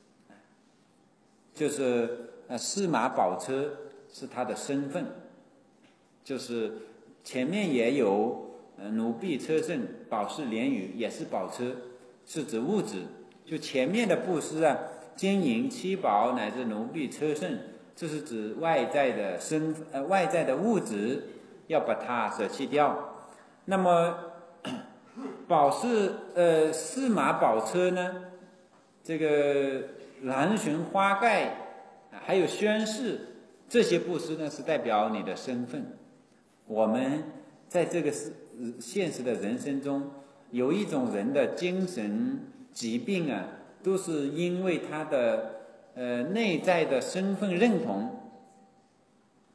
就是呃司马宝车是他的身份，就是前面也有呃奴婢车胜、宝饰连羽，也是宝车，是指物质。就前面的布施啊，金银七宝乃至奴婢车胜，这是指外在的身呃外在的物质，要把它舍弃掉。那么宝饰呃司马宝车呢，这个南巡花盖还有宣誓，这些布施呢是代表你的身份。我们在这个现实的人生中，有一种人的精神疾病啊，都是因为他的呃内在的身份认同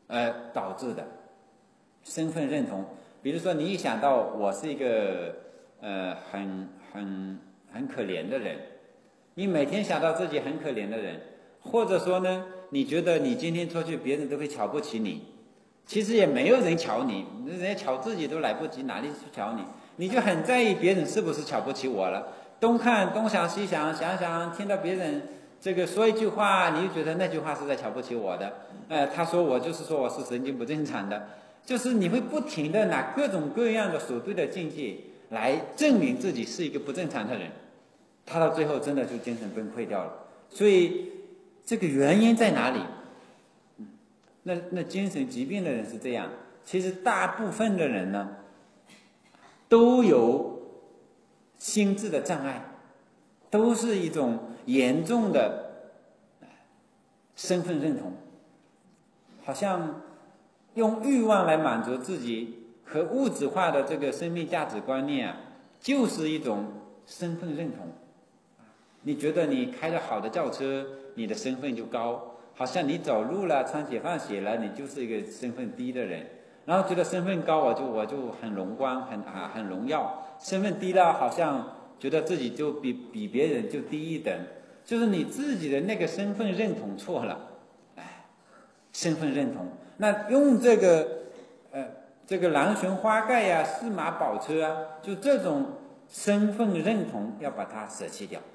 呃导致的身份认同。比如说，你一想到我是一个呃很很很可怜的人，你每天想到自己很可怜的人，或者说呢，你觉得你今天出去，别人都会瞧不起你，其实也没有人瞧你，人家瞧自己都来不及，哪里去瞧你？你就很在意别人是不是瞧不起我了，东看东想西想，想想听到别人这个说一句话，你就觉得那句话是在瞧不起我的，呃，他说我就是说我是神经不正常的，就是你会不停的拿各种各样的所对的境界来证明自己是一个不正常的人，他到最后真的就精神崩溃掉了。所以这个原因在哪里？那那精神疾病的人是这样，其实大部分的人呢，都有心智的障碍，都是一种严重的身份认同，好像用欲望来满足自己和物质化的这个生命价值观念啊，就是一种身份认同。你觉得你开着好的轿车，你的身份就高，好像你走路了，穿解放鞋了，你就是一个身份低的人。然后觉得身份高，我就我就很荣光，很啊很荣耀；身份低了，好像觉得自己就比比别人就低一等。就是你自己的那个身份认同错了，哎，身份认同。那用这个呃这个狼熊花盖呀、司马宝车啊，就这种身份认同要把它舍弃掉。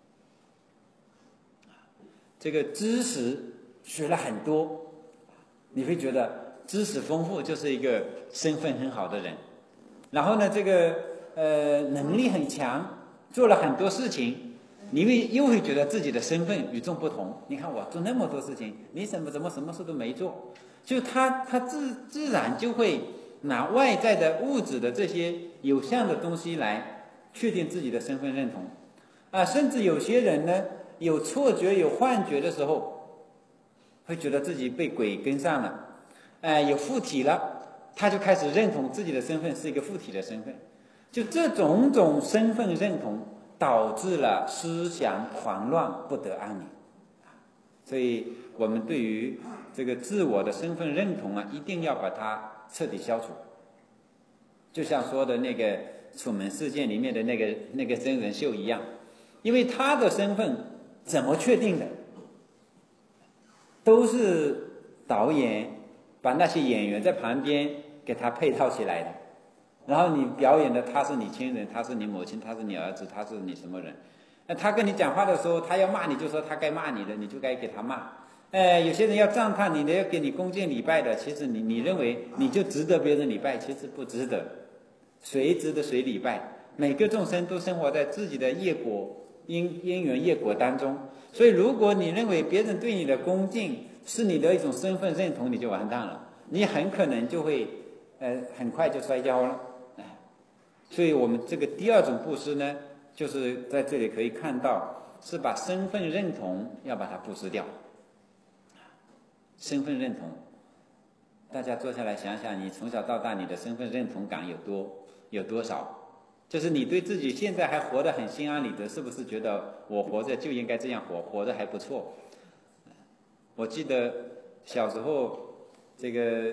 这个知识学了很多，你会觉得知识丰富就是一个身份很好的人。然后呢，这个呃能力很强，做了很多事情，你会又会觉得自己的身份与众不同。你看我做那么多事情，你怎么怎么什么事都没做？就他他自自然就会拿外在的物质的这些有相的东西来确定自己的身份认同啊，甚至有些人呢。有错觉、有幻觉的时候，会觉得自己被鬼跟上了，哎，有附体了，他就开始认同自己的身份是一个附体的身份。就这种种身份认同，导致了思想狂乱，不得安宁。所以，我们对于这个自我的身份认同啊，一定要把它彻底消除。就像说的那个《楚门事件》里面的那个那个真人秀一样，因为他的身份。怎么确定的？都是导演把那些演员在旁边给他配套起来的，然后你表演的他是你亲人，他是你母亲，他是你儿子，他是你什么人？那他跟你讲话的时候，他要骂你就说他该骂你的，你就该给他骂。哎，有些人要赞叹你的，要给你恭敬礼拜的，其实你你认为你就值得别人礼拜，其实不值得。谁值得谁礼拜？每个众生都生活在自己的业果。因因缘业果当中，所以如果你认为别人对你的恭敬是你的一种身份认同，你就完蛋了，你很可能就会呃很快就摔跤了。所以我们这个第二种布施呢，就是在这里可以看到，是把身份认同要把它布施掉。身份认同，大家坐下来想想，你从小到大你的身份认同感有多有多少？就是你对自己现在还活得很心安理得，是不是觉得我活着就应该这样活，活得还不错？我记得小时候这个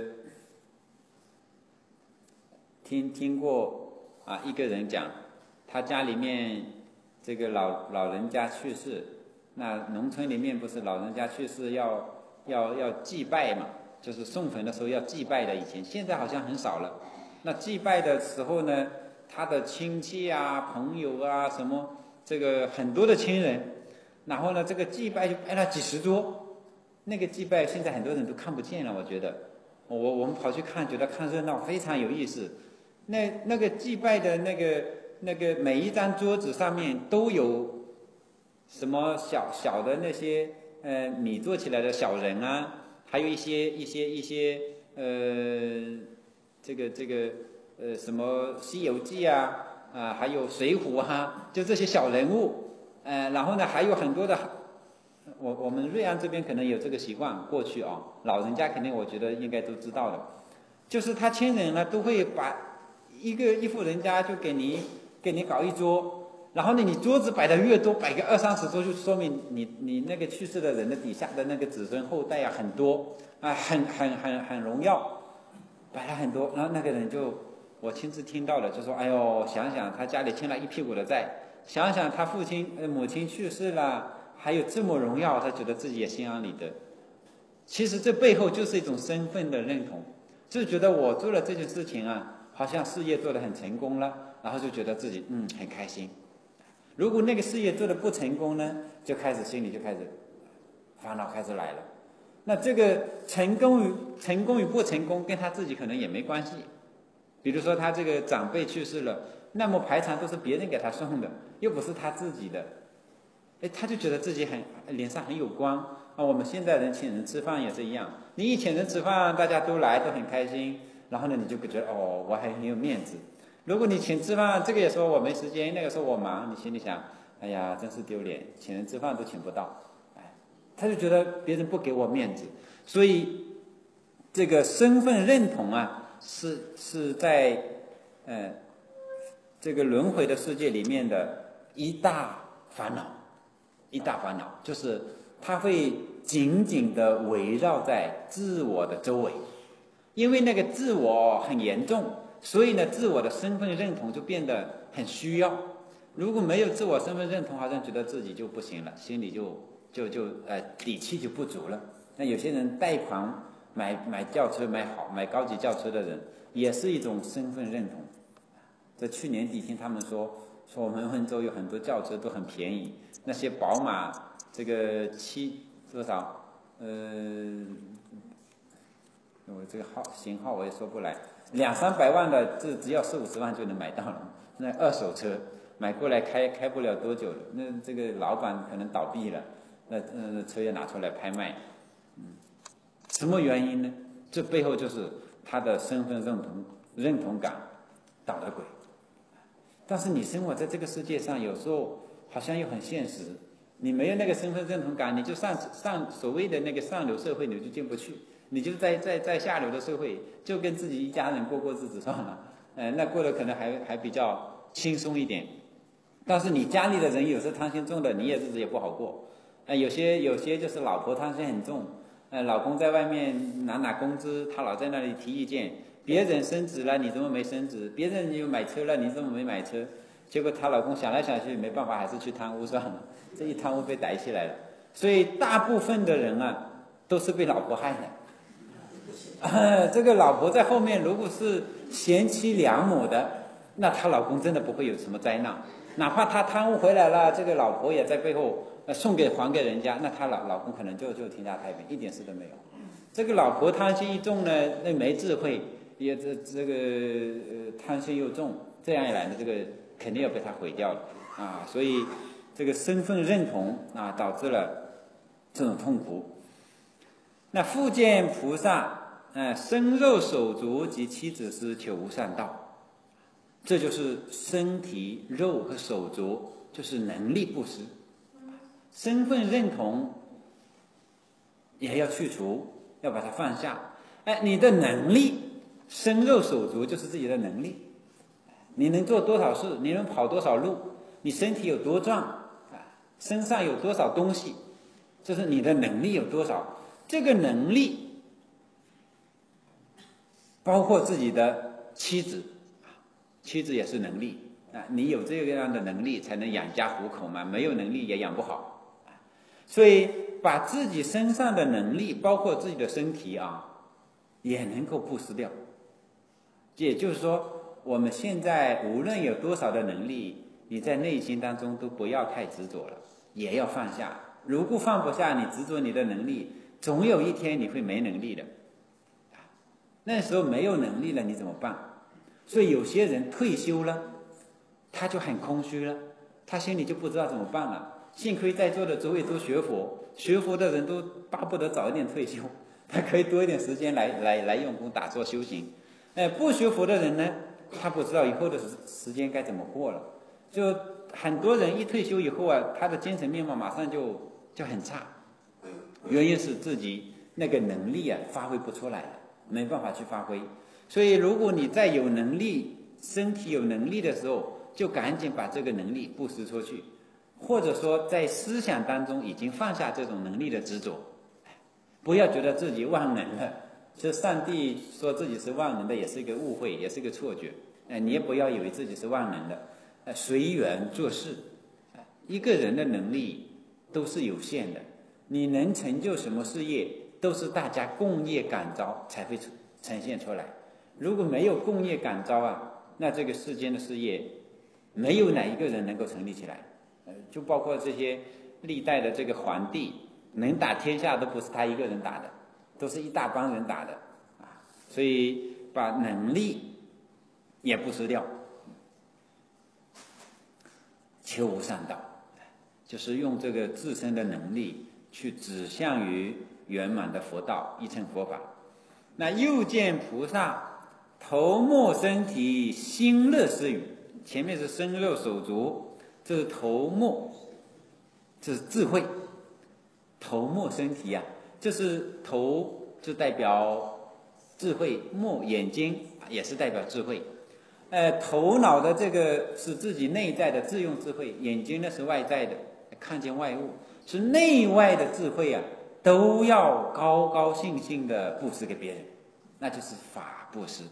听听过啊，一个人讲，他家里面这个老老人家去世，那农村里面不是老人家去世要要要祭拜嘛，就是送坟的时候要祭拜的，以前现在好像很少了。那祭拜的时候呢？他的亲戚啊、朋友啊，什么这个很多的亲人，然后呢，这个祭拜就摆了几十桌。那个祭拜现在很多人都看不见了，我觉得，我我们跑去看，觉得看热闹非常有意思。那那个祭拜的那个那个每一张桌子上面都有什么小小的那些呃米做起来的小人啊，还有一些一些一些呃这个这个。呃，什么《西游记》啊，啊，还有《水浒》啊，就这些小人物，呃，然后呢，还有很多的，我我们瑞安这边可能有这个习惯，过去啊，老人家肯定我觉得应该都知道的，就是他亲人呢都会把一个一户人家就给你给你搞一桌， 然后呢，你桌子摆的越多，摆个二三十桌，就说明你你那个去世的人的底下的那个子孙后代啊很多啊，很很很很荣耀，摆了很多。然后那个人就我亲自听到了，就说：“哎呦，想想他家里欠了一屁股的债，想想他父亲呃母亲去世了，还有这么荣耀，他觉得自己也心安理得。”其实这背后就是一种身份的认同，就觉得我做了这件事情啊，好像事业做得很成功了，然后就觉得自己嗯很开心。如果那个事业做得不成功呢，就开始心里就开始烦恼开始来了。那这个成功与成功与不成功跟他自己可能也没关系。比如说他这个长辈去世了，那么排场都是别人给他送的，又不是他自己的，哎，他就觉得自己很脸上很有光啊。我们现在人请人吃饭也是一样，你一请人吃饭，大家都来都很开心，然后呢你就觉得哦我还很有面子。如果你请吃饭，这个也说我没时间，那个说我忙，你心里想，哎呀，真是丢脸，请人吃饭都请不到，哎，他就觉得别人不给我面子，所以这个身份认同啊，是是在呃这个轮回的世界里面的一大烦恼，一大烦恼就是它会紧紧的围绕在自我的周围，因为那个自我很严重。所以呢，自我的身份认同就变得很需要。如果没有自我身份认同，好像觉得自己就不行了，心里就就就呃底气就不足了。那有些人贷款买买轿车，买好买高级轿车的人，也是一种身份认同。在去年底听他们说，说我们温州有很多轿车都很便宜，那些宝马这个七多少呃，我这个号型号我也说不来。两三百万的，这只要四五十万就能买到了。那二手车买过来开开不了多久了，那这个老板可能倒闭了，那呃车也拿出来拍卖，嗯，什么原因呢？这背后就是他的身份认同认同感捣的鬼。但是你生活在这个世界上，有时候好像又很现实，你没有那个身份认同感，你就上上所谓的那个上流社会，你就进不去。你就在在在下流的社会，就跟自己一家人过过日子算了，呃，那过得可能还还比较轻松一点。但是你家里的人有时候贪心重的，你也日子也不好过。呃，有些有些就是老婆贪心很重，呃，老公在外面拿拿工资，他老在那里提意见，别人升职了你怎么没升职？别人又买车了你怎么没买车？结果她老公想来想去没办法，还是去贪污算了，这一贪污被逮起来了。所以大部分的人啊，都是被老婆害的。呃，这个老婆在后面如果是贤妻良母的，那她老公真的不会有什么灾难。哪怕她贪污回来了，这个老婆也在背后呃送给还给人家，那她老老公可能就就天下太平，一点事都没有。这个老婆贪心一重呢，那没智慧，也这这个呃贪心又重，这样一来呢，这个肯定要被他毁掉了啊。所以这个身份认同啊，导致了这种痛苦。那复见菩萨。呃，身肉手足及妻子师求无上道，这就是身体肉和手足，就是能力不施，身份认同也要去除，要把它放下。哎，你的能力，身肉手足就是自己的能力，你能做多少事，你能跑多少路，你身体有多壮啊，身上有多少东西，就是你的能力有多少，这个能力。包括自己的妻子，妻子也是能力啊！你有这样的能力，才能养家糊口嘛。没有能力也养不好，所以把自己身上的能力，包括自己的身体啊，也能够布施掉。也就是说，我们现在无论有多少的能力，你在内心当中都不要太执着了，也要放下。如果放不下，你执着你的能力，总有一天你会没能力的。那时候没有能力了，你怎么办？所以有些人退休了，他就很空虚了，他心里就不知道怎么办了。幸亏在座的诸位都学佛，学佛的人都巴不得早一点退休，他可以多一点时间来来来用功打坐修行。哎，不学佛的人呢，他不知道以后的时间该怎么过了。就很多人一退休以后啊，他的精神面貌马上就就很差，原因是自己那个能力啊发挥不出来了。没办法去发挥，所以如果你在有能力、身体有能力的时候， 就赶紧把这个能力布施出去，或者说在思想当中已经放下这种能力的执着，不要觉得自己万能了。其实上帝说自己是万能的，也是一个误会，也是一个错觉。哎，你也不要以为自己是万能的。哎，随缘做事。一个人的能力都是有限的，你能成就什么事业，都是大家共业感召才会呈现出来。如果没有共业感召啊，那这个世间的事业，没有哪一个人能够成立起来。呃，就包括这些历代的这个皇帝，能打天下都不是他一个人打的，都是一大帮人打的啊。所以把能力也不失掉，求无上道，就是用这个自身的能力去指向于圆满的佛道，一乘佛法。那又见菩萨头目身体心乐施语，前面是身肉手足，这是头目，这是智慧。头目身体啊，就是头就代表智慧，目眼睛也是代表智慧。呃，头脑的这个是自己内在的自用智慧，眼睛呢是外在的，看见外物，是内外的智慧啊，都要高高兴兴的布施给别人，那就是法布施。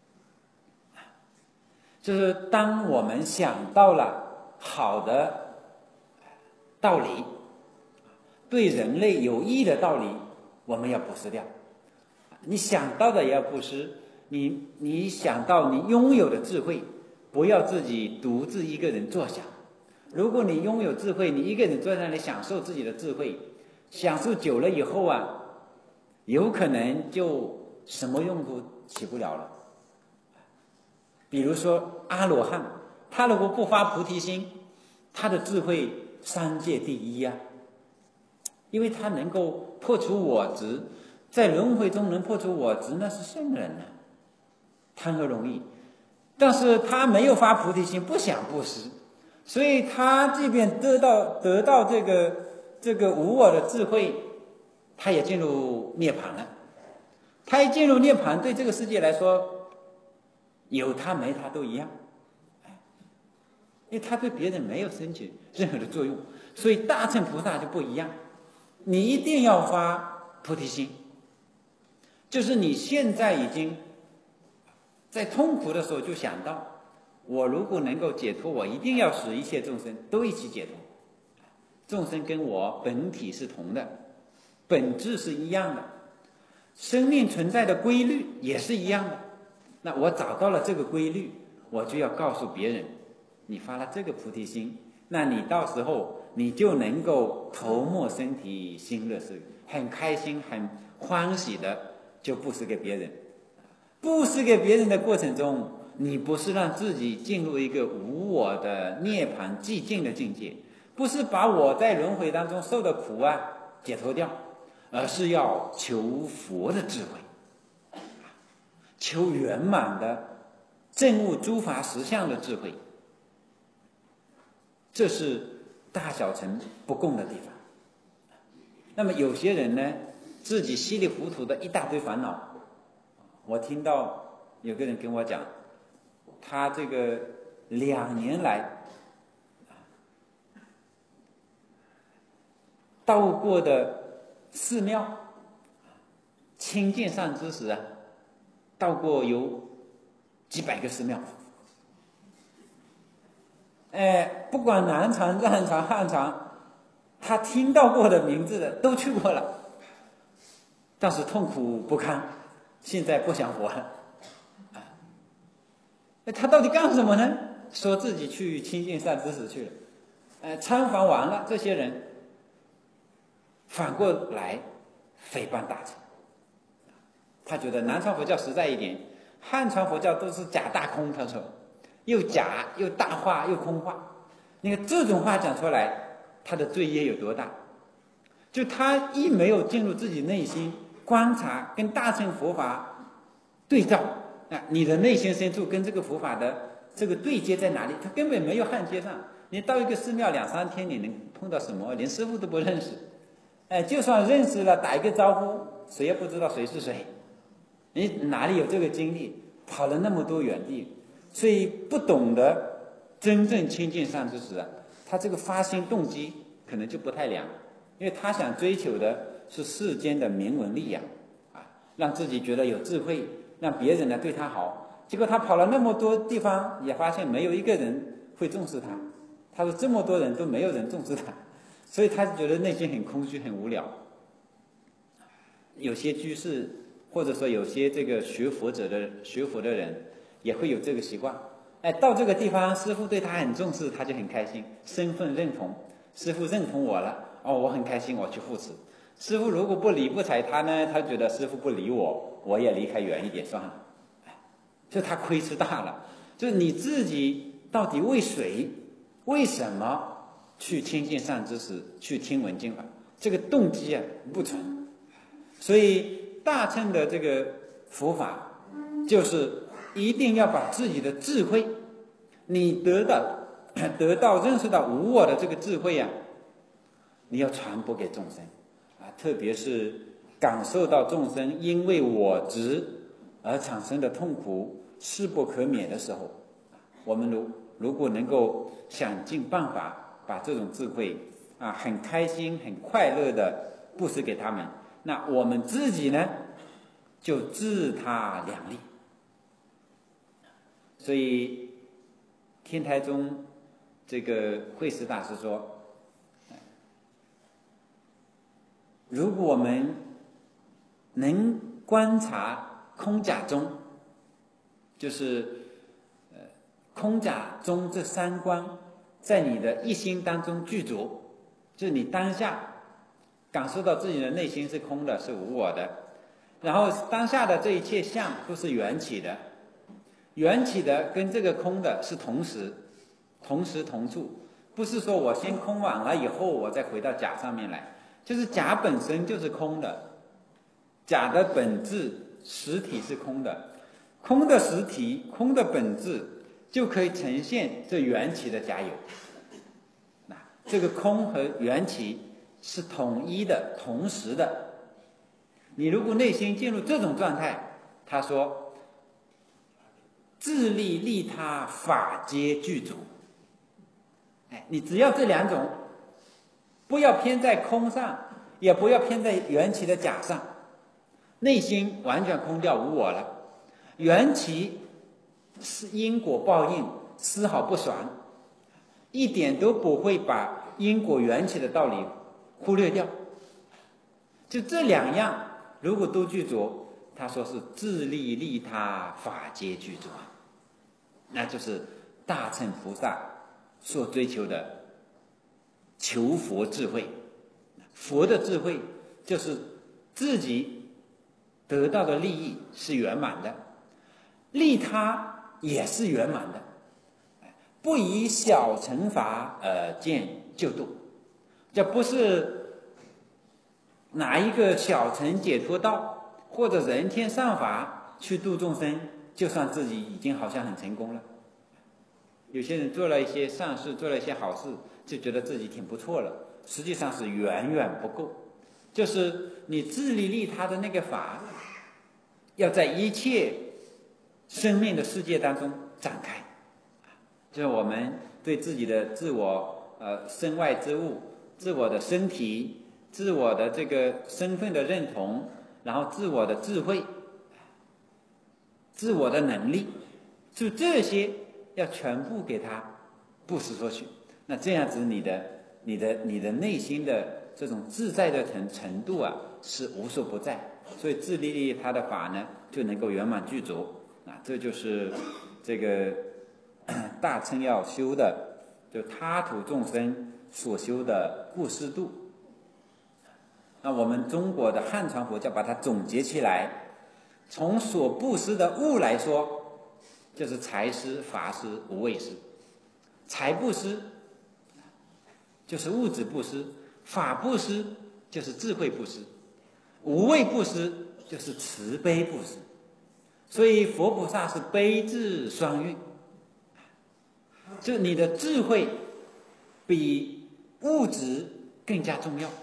就是当我们想到了好的道理，对人类有益的道理，我们要布施掉。你想到的也要布施，你你想到你拥有的智慧，不要自己独自一个人坐享。如果你拥有智慧，你一个人坐在那里享受自己的智慧，享受久了以后啊，有可能就什么用都起不了了。比如说阿罗汉，他如果不发菩提心，他的智慧三界第一啊，因为他能够破除我执，在轮回中能破除我执，那是圣人啊，谈何容易。但是他没有发菩提心，不想布施，所以他这边得到得到这个这个无我的智慧，他也进入涅槃了。他一进入涅槃，对这个世界来说，有他没他都一样，因为他对别人没有升起任何的作用。所以大乘菩萨就不一样，你一定要发菩提心，就是你现在已经在痛苦的时候就想到，我如果能够解脱，我一定要使一切众生都一起解脱。众生跟我本体是同的，本质是一样的，生命存在的规律也是一样的。那我找到了这个规律，我就要告诉别人，你发了这个菩提心，那你到时候你就能够头目身体心乐施，很开心很欢喜的就布施给别人。布施给别人的过程中，你不是让自己进入一个无我的涅槃寂静的境界，不是把我在轮回当中受的苦啊解脱掉，而是要求佛的智慧，求圆满的证悟诸法实相的智慧。这是大小乘不共的地方。那么有些人呢，自己稀里糊涂的一大堆烦恼。我听到有个人跟我讲，他这个两年来到过的寺庙，亲近上知识啊，到过有几百个寺庙。哎，不管南传、藏传、汉传，他听到过的名字的都去过了，但是痛苦不堪，现在不想活了。哎，他到底干什么呢？说自己去亲近善知识去了。呃，参访完了，这些人反过来诽谤大乘。他觉得南传佛教实在一点，汉传佛教都是假大空。他说，又假又大话又空话。你看这种话讲出来，他的罪业有多大？就他一没有进入自己内心观察，跟大乘佛法对照啊，你的内心深处跟这个佛法的这个对接在哪里？他根本没有焊接上。你到一个寺庙两三天，你能碰到什么？连师父都不认识。哎，就算认识了，打一个招呼，谁也不知道谁是谁。你哪里有这个精力跑了那么多远地？所以不懂得真正亲近善知识啊，他这个发心动机可能就不太良，因为他想追求的是世间的名闻利养啊，让自己觉得有智慧，让别人呢对他好。结果他跑了那么多地方，也发现没有一个人会重视他。他说这么多人都没有人重视他，所以他觉得内心很空虚很无聊。有些居士或者说有些这个学佛者的学佛的人也会有这个习惯，哎，到这个地方师父对他很重视，他就很开心，身份认同，师父认同我了，哦，我很开心，我去护持。师父如果不理不睬他呢，他觉得师父不理我，我也离开远一点算了，就他亏吃大了。就是你自己到底为谁为什么去亲近善知识，去听闻经法，这个动机啊不纯。所以大乘的这个佛法就是一定要把自己的智慧，你得到得到认识到无我的这个智慧啊，你要传播给众生啊，特别是感受到众生因为我执而产生的痛苦势不可免的时候，我们如如果能够想尽办法把这种智慧啊，很开心很快乐的布施给他们，那我们自己呢就自他两利。所以天台宗这个慧思大师说，如果我们能观察空假中，就是呃空假中这三观在你的一心当中具足，就是你当下感受到自己的内心是空的，是无我的，然后当下的这一切相都是缘起的，缘起的跟这个空的是同时同时同处，不是说我先空完了以后我再回到假上面来，就是假本身就是空的，假的本质实体是空的，空的实体空的本质就可以呈现这缘起的假有。那这个空和缘起是统一的同时的，你如果内心进入这种状态，他说自利利他法皆具足。哎，你只要这两种，不要偏在空上，也不要偏在缘起的假上，内心完全空掉无我了，缘起是因果报应丝毫不爽，一点都不会把因果缘起的道理忽略掉。就这两样如果都具足，他说是自利利他法皆具足，那就是大乘菩萨所追求的求佛智慧。佛的智慧就是自己得到的利益是圆满的，利他也是圆满的，不以小乘法而见救度。这不是拿一个小乘解脱道或者人天上法去度众生，就算自己已经好像很成功了。有些人做了一些善事，做了一些好事，就觉得自己挺不错了，实际上是远远不够。就是你自利利他的那个法，要在一切生命的世界当中展开。就是我们对自己的自我呃身外之物，自我的身体，自我的这个身份的认同，然后自我的智慧，自我的能力，就这些要全部给他布施出去。那这样子你的你的你的内心的这种自在的程程度啊，是无所不在。所以自利利他的法呢，就能够圆满具足啊。这就是这个大乘要修的，就他土众生所修的布施度。那我们中国的汉传佛教把它总结起来，从所布施的物来说，就是财施、法施、无畏施。财布施就是物质布施，法布施就是智慧布施，无畏布施就是慈悲布施。所以佛菩萨是悲智双运，就你的智慧比物质更加重要。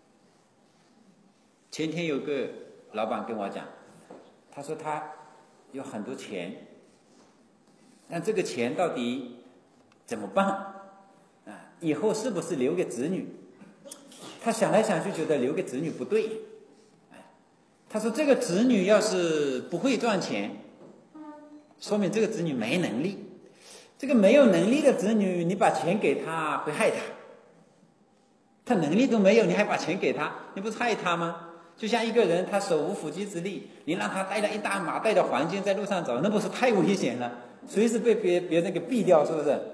前天有个老板跟我讲，他说他有很多钱，但这个钱到底怎么办？啊，以后是不是留给子女？他想来想去，觉得留给子女不对。他说这个子女要是不会赚钱，说明这个子女没能力。这个没有能力的子女，你把钱给他会害他。他能力都没有，你还把钱给他，你不是害他吗？就像一个人他手无缚鸡之力，你让他带了一大麻袋的黄金在路上走，那不是太危险了，随时被别别人给毙掉，是不是？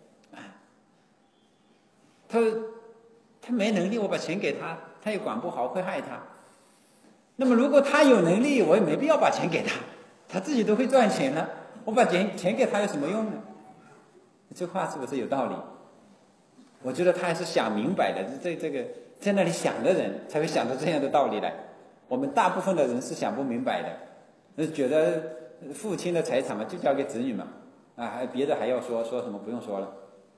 他他没能力，我把钱给他，他也管不好，会害他。那么如果他有能力，我也没必要把钱给他，他自己都会赚钱了，我把钱钱给他有什么用呢？这话是不是有道理？我觉得他还是想明白的，这这个在那里想的人才会想出这样的道理来。我们大部分的人是想不明白的，觉得父亲的财产嘛就交给子女嘛，啊，还别的还要说说什么不用说了。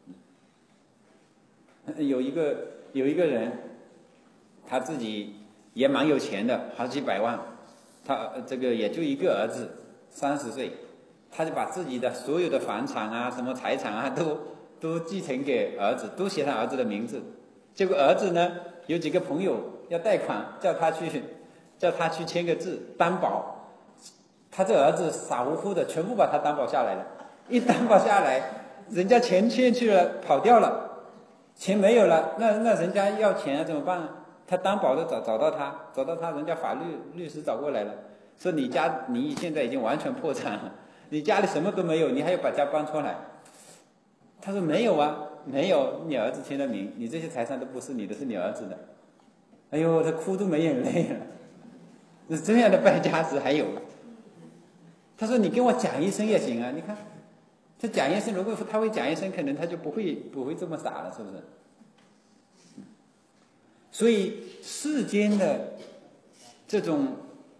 有一个有一个人，他自己也蛮有钱的，好几百万，他这个也就一个儿子，三十岁，他就把自己的所有的房产啊、什么财产啊都都继承给儿子，都写上儿子的名字。结果儿子呢，有几个朋友要贷款，叫他去叫他去签个字担保，他这儿子傻乎乎的全部把他担保下来了，一担保下来，人家钱欠去了，跑掉了。钱没有了，那那人家要钱怎么办呢？他担保的找找到他，找到他，人家法律律师找过来了，说你家你现在已经完全破产了，你家里什么都没有，你还要把家搬出来。他说没有啊，没有，你儿子签的名，你这些财产都不是你的，是你儿子的。哎呦，他哭都没眼泪了。这样的败家子还有。他说你跟我讲一声也行啊，你看。他讲一声，如果他会讲一声，可能他就不会不会这么傻了，是不是？所以世间的这种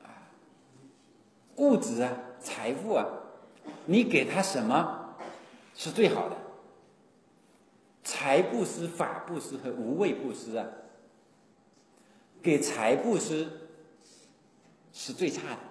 物质啊、财富啊，你给他什么是最好的？财布施、法布施和无畏布施啊，给财布施是最差的，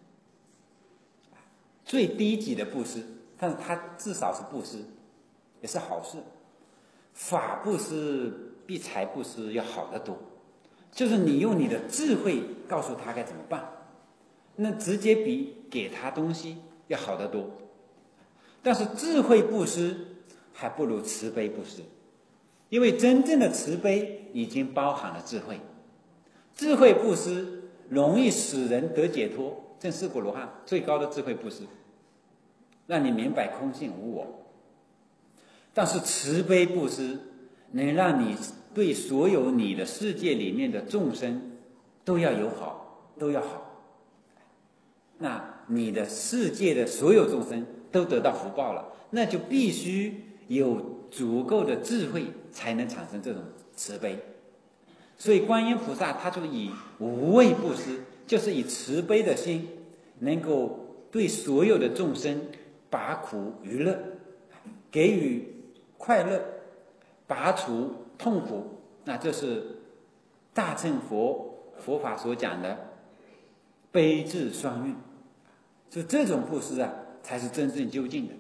最低级的布施。但是它至少是布施，也是好事。法布施比财布施要好得多，就是你用你的智慧告诉他该怎么办，那直接比给他东西要好得多。但是智慧布施还不如慈悲布施，因为真正的慈悲已经包含了智慧。智慧布施容易使人得解脱，正四果罗汉最高的智慧布施，让你明白空性无我。但是慈悲布施能让你对所有你的世界里面的众生都要友好，都要好，那你的世界的所有众生都得到福报了，那就必须有足够的智慧才能产生这种慈悲。所以观音菩萨他就以无畏布施，就是以慈悲的心能够对所有的众生拔苦娱乐，给予快乐，拔除痛苦。那这是大乘佛佛法所讲的悲智双运，就这种布施啊，才是真正究竟的。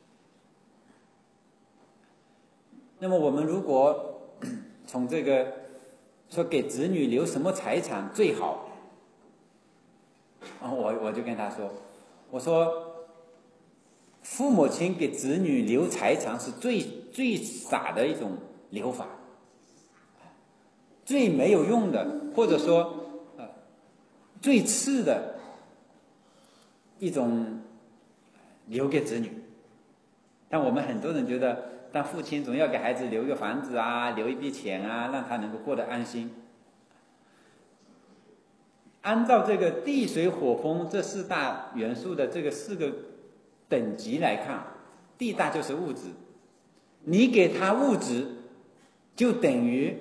那么我们如果从这个说给子女留什么财产最好，我我就跟他说，我说父母亲给子女留财产是最最傻的一种留法，最没有用的，或者说呃最次的一种留给子女。但我们很多人觉得当父亲总要给孩子留一个房子啊，留一笔钱啊，让他能够过得安心。按照这个地水火风这四大元素的这个四个等级来看，地大就是物质，你给他物质就等于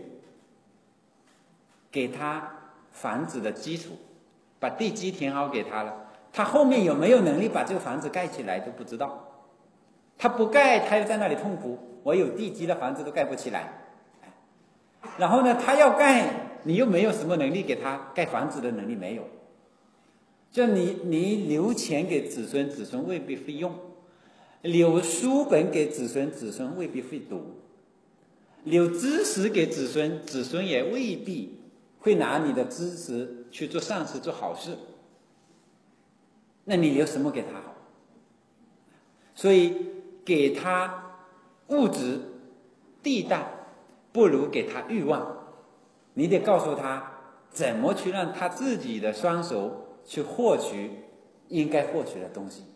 给他房子的基础，把地基填好给他了，他后面有没有能力把这个房子盖起来都不知道。他不盖，他又在那里痛苦，我有地基的房子都盖不起来。然后呢，他要盖，你又没有什么能力给他盖房子的能力，没有。就你你留钱给子孙，子孙未必会用； 留书本给子孙，子孙未必会读；留知识给子孙，子孙也未必会拿你的知识去做善事、做好事。那你留什么给他好？所以给他物质地大，不如给他欲望。你得告诉他怎么去让他自己的双手去获取应该获取的东西。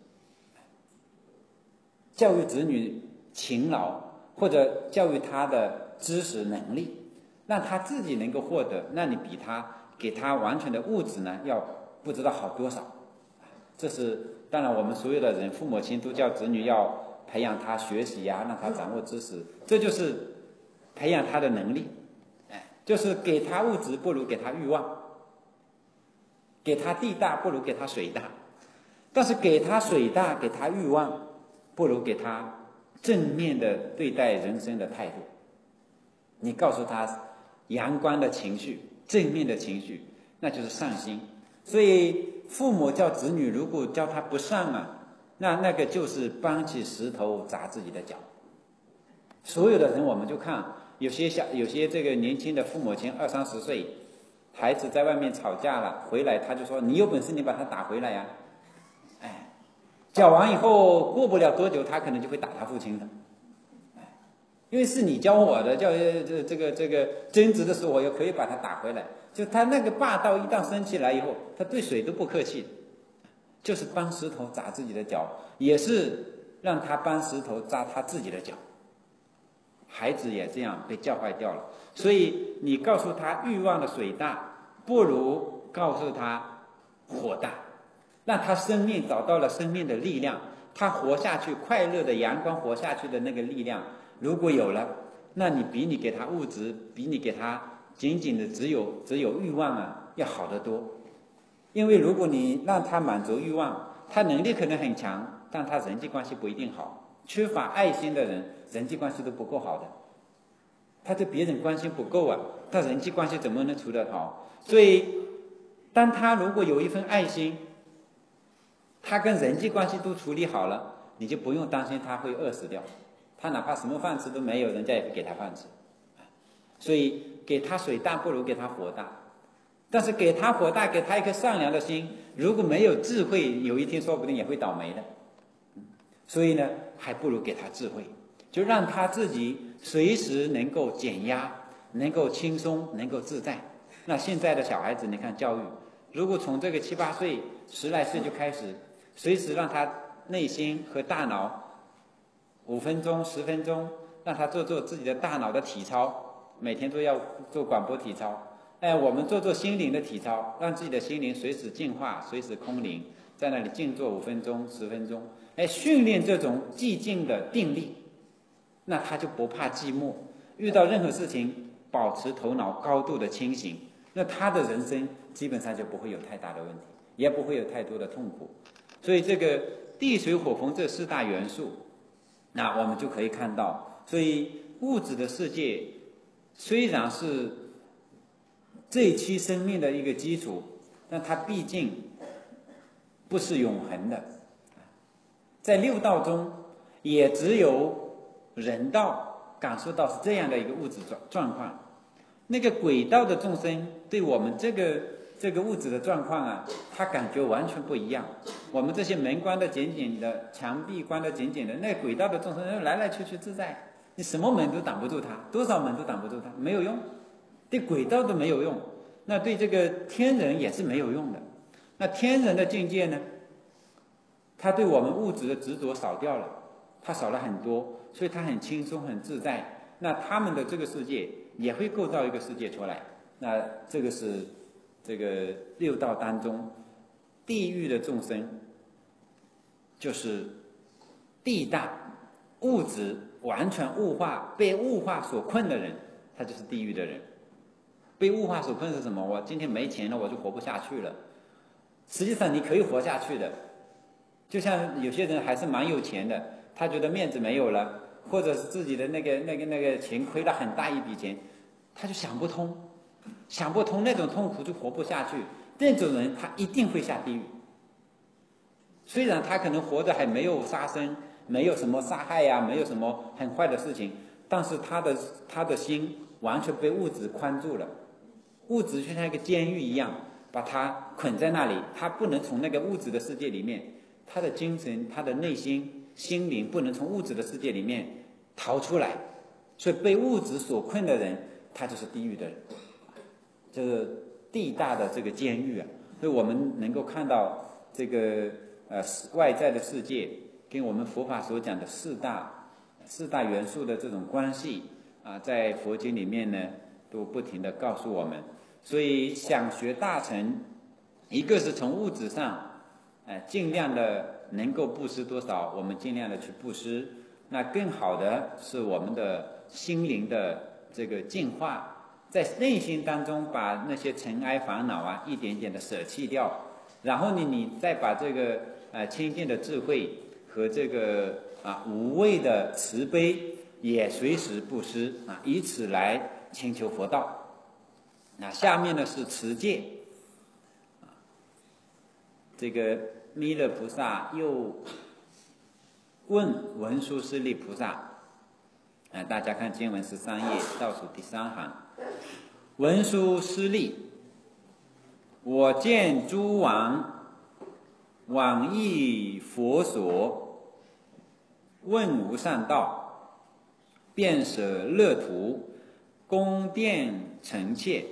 教育子女勤劳，或者教育他的知识能力，让他自己能够获得，那你比他给他完全的物质呢，要不知道好多少。这是当然，我们所有的人，父母亲都叫子女要培养他学习呀、啊，让他掌握知识，这就是培养他的能力。哎，就是给他物质不如给他欲望，给他地大不如给他水大，但是给他水大，给他欲望，不如给他正面的对待人生的态度。你告诉他阳光的情绪，正面的情绪，那就是善心。所以父母教子女，如果教他不善啊，那那个就是搬起石头砸自己的脚。所有的人，我们就看有些小有些这个年轻的父母亲，二三十岁，孩子在外面吵架了，回来他就说：“你有本事你把他打回来呀！”哎，教完以后过不了多久，他可能就会打他父亲的。因为是你教我的，叫这这个这个争执的时候，我又可以把他打回来。就他那个霸道一旦生起来以后，他对谁都不客气，就是搬石头砸自己的脚，也是让他搬石头砸他自己的脚。孩子也这样被教坏掉了。所以你告诉他欲望的水大，不如告诉他火大，让他生命找到了生命的力量，他活下去快乐的阳光活下去的那个力量。如果有了，那你比你给他物质，比你给他仅仅的只有只有欲望啊，要好得多。因为如果你让他满足欲望，他能力可能很强，但他人际关系不一定好。缺乏爱心的人，人际关系都不够好的。他对别人关心不够啊，他人际关系怎么能处得好？所以，当他如果有一份爱心，他跟人际关系都处理好了，你就不用担心他会饿死掉。他哪怕什么饭吃都没有，人家也会给他饭吃。所以给他水大不如给他火大，但是给他火大，给他一颗善良的心，如果没有智慧，有一天说不定也会倒霉的。所以呢，还不如给他智慧，就让他自己随时能够减压，能够轻松，能够自在。那现在的小孩子，你看教育，如果从这个七八岁、十来岁就开始，随时让他内心和大脑五分钟、十分钟，让他做做自己的大脑的体操，每天都要做广播体操。哎，我们做做心灵的体操，让自己的心灵随时净化，随时空灵，在那里静坐五分钟、十分钟，哎，训练这种寂静的定力，那他就不怕寂寞，遇到任何事情保持头脑高度的清醒，那他的人生基本上就不会有太大的问题，也不会有太多的痛苦。所以这个地水火风这四大元素，那我们就可以看到，所以物质的世界虽然是这一期生命的一个基础，但它毕竟不是永恒的。在六道中，也只有人道感受到是这样的一个物质状状况。那个鬼道的众生对我们这个这个物质的状况啊，他感觉完全不一样。我们这些门关的紧紧的，墙壁关的紧紧的，那鬼道的众生来来去去自在，你什么门都挡不住他，多少门都挡不住他，没有用。对鬼道都没有用，那对这个天人也是没有用的。那天人的境界呢，他对我们物质的执着少掉了，他少了很多，所以他很轻松很自在。那他们的这个世界也会构造一个世界出来。那这个是这个六道当中地狱的众生，就是地大物质完全物化，被物化所困的人，他就是地狱的人。被物化所困是什么？我今天没钱了，我就活不下去了。实际上你可以活下去的，就像有些人还是蛮有钱的，他觉得面子没有了，或者是自己的那个那个那个钱亏了很大一笔钱，他就想不通，想不通那种痛苦就活不下去。这种人他一定会下地狱。虽然他可能活着还没有杀生， 没有什么杀害呀、啊，没有什么很坏的事情，但是他的他的心完全被物质框住了，物质就像一个监狱一样，把他捆在那里，他不能从那个物质的世界里面，他的精神、他的内心、心灵不能从物质的世界里面逃出来，所以被物质所困的人，他就是地狱的人，这个地大的这个监狱啊。所以我们能够看到这个呃外在的世界跟我们佛法所讲的四大四大元素的这种关系啊，在佛经里面呢都不停地告诉我们。所以想学大乘，一个是从物质上，呃，尽量的能够布施多少，我们尽量的去布施。那更好的是我们的心灵的这个净化。在内心当中把那些尘埃烦恼啊一点点的舍弃掉，然后呢，你再把这个呃清净的智慧和这个啊无畏的慈悲也随时布施啊，以此来请求佛道。那下面呢是持戒啊，这个弥勒菩萨又问文殊师利菩萨。啊，大家看经文十三页倒数第三行，文殊师利，我见诸王往诣佛所，问无上道，便舍乐土，宫殿陈妾，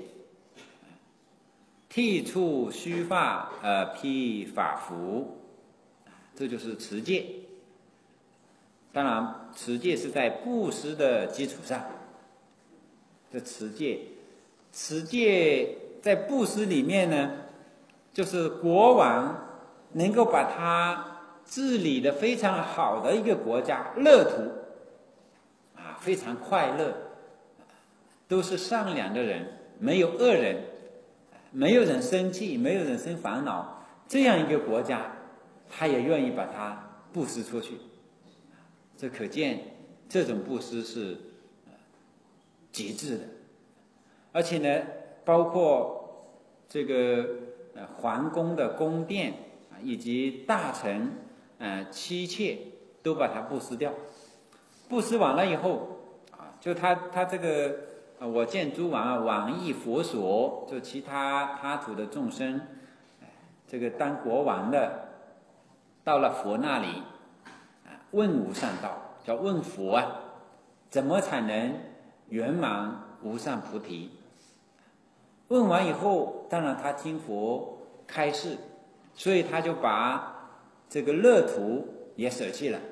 剃除须发，呃，披法服，这就是持戒。当然，持戒是在布施的基础上。这持戒，持戒在布施里面呢，就是国王能够把他治理的非常好的一个国家，乐土啊，非常快乐，都是善良的人，没有恶人，没有人生气，没有人生烦恼，这样一个国家，他也愿意把它布施出去。这可见这种布施是极致的。而且呢，包括这个呃皇宫的宫殿啊，以及大臣呃妻妾，都把它布施掉。布施完了以后啊，就他他这个啊，我见诸王啊，往诣佛所，就其他他土的众生，这个当国王的到了佛那里。问无上道，叫问佛啊，怎么才能圆满无上菩提？问完以后，当然他听佛开示，所以他就把这个乐土也舍弃了。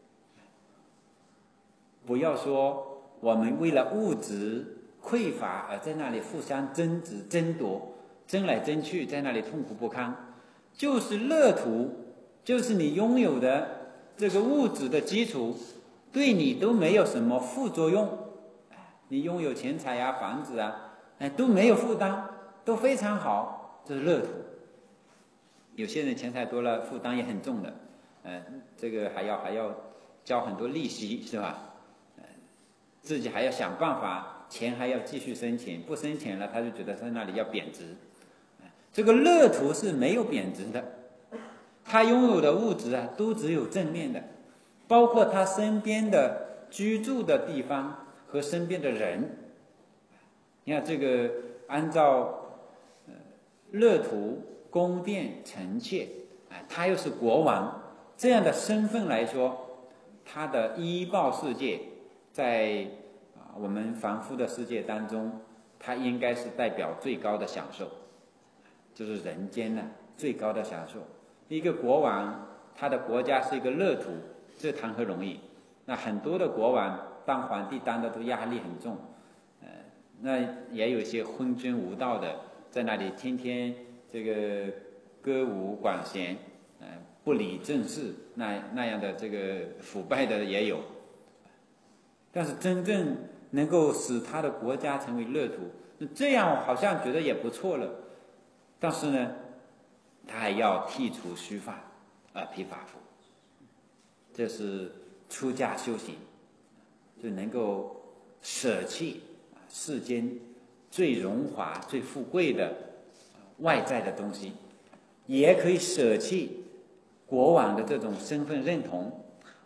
不要说我们为了物质匮乏而在那里互相争执、争夺，争来争去，在那里痛苦不堪。就是乐土，就是你拥有的这个物质的基础，对你都没有什么副作用。你拥有钱财啊、房子啊，哎，都没有负担，都非常好，这是乐土。有些人钱财多了，负担也很重的，呃，这个还要还要交很多利息，是吧？呃，自己还要想办法，钱还要继续生钱，不生钱了，他就觉得在那里要贬值。这个乐土是没有贬值的。他拥有的物质啊，都只有正面的，包括他身边的居住的地方和身边的人。你看这个，按照呃乐土、宫殿、臣妾，哎，他又是国王这样的身份来说，他的依报世界，在啊我们凡夫的世界当中，他应该是代表最高的享受，就是人间呢最高的享受。一个国王，他的国家是一个乐土，这谈何容易？那很多的国王当皇帝当的都压力很重，呃，那也有一些昏君无道的，在那里天天这个歌舞管弦，呃，不理政事，那那样的这个腐败的也有。但是真正能够使他的国家成为乐土，这样好像觉得也不错了。但是呢，他还要剔除须发，啊，披法服，这是出家修行，就能够舍弃世间最荣华、最富贵的外在的东西，也可以舍弃国王的这种身份认同，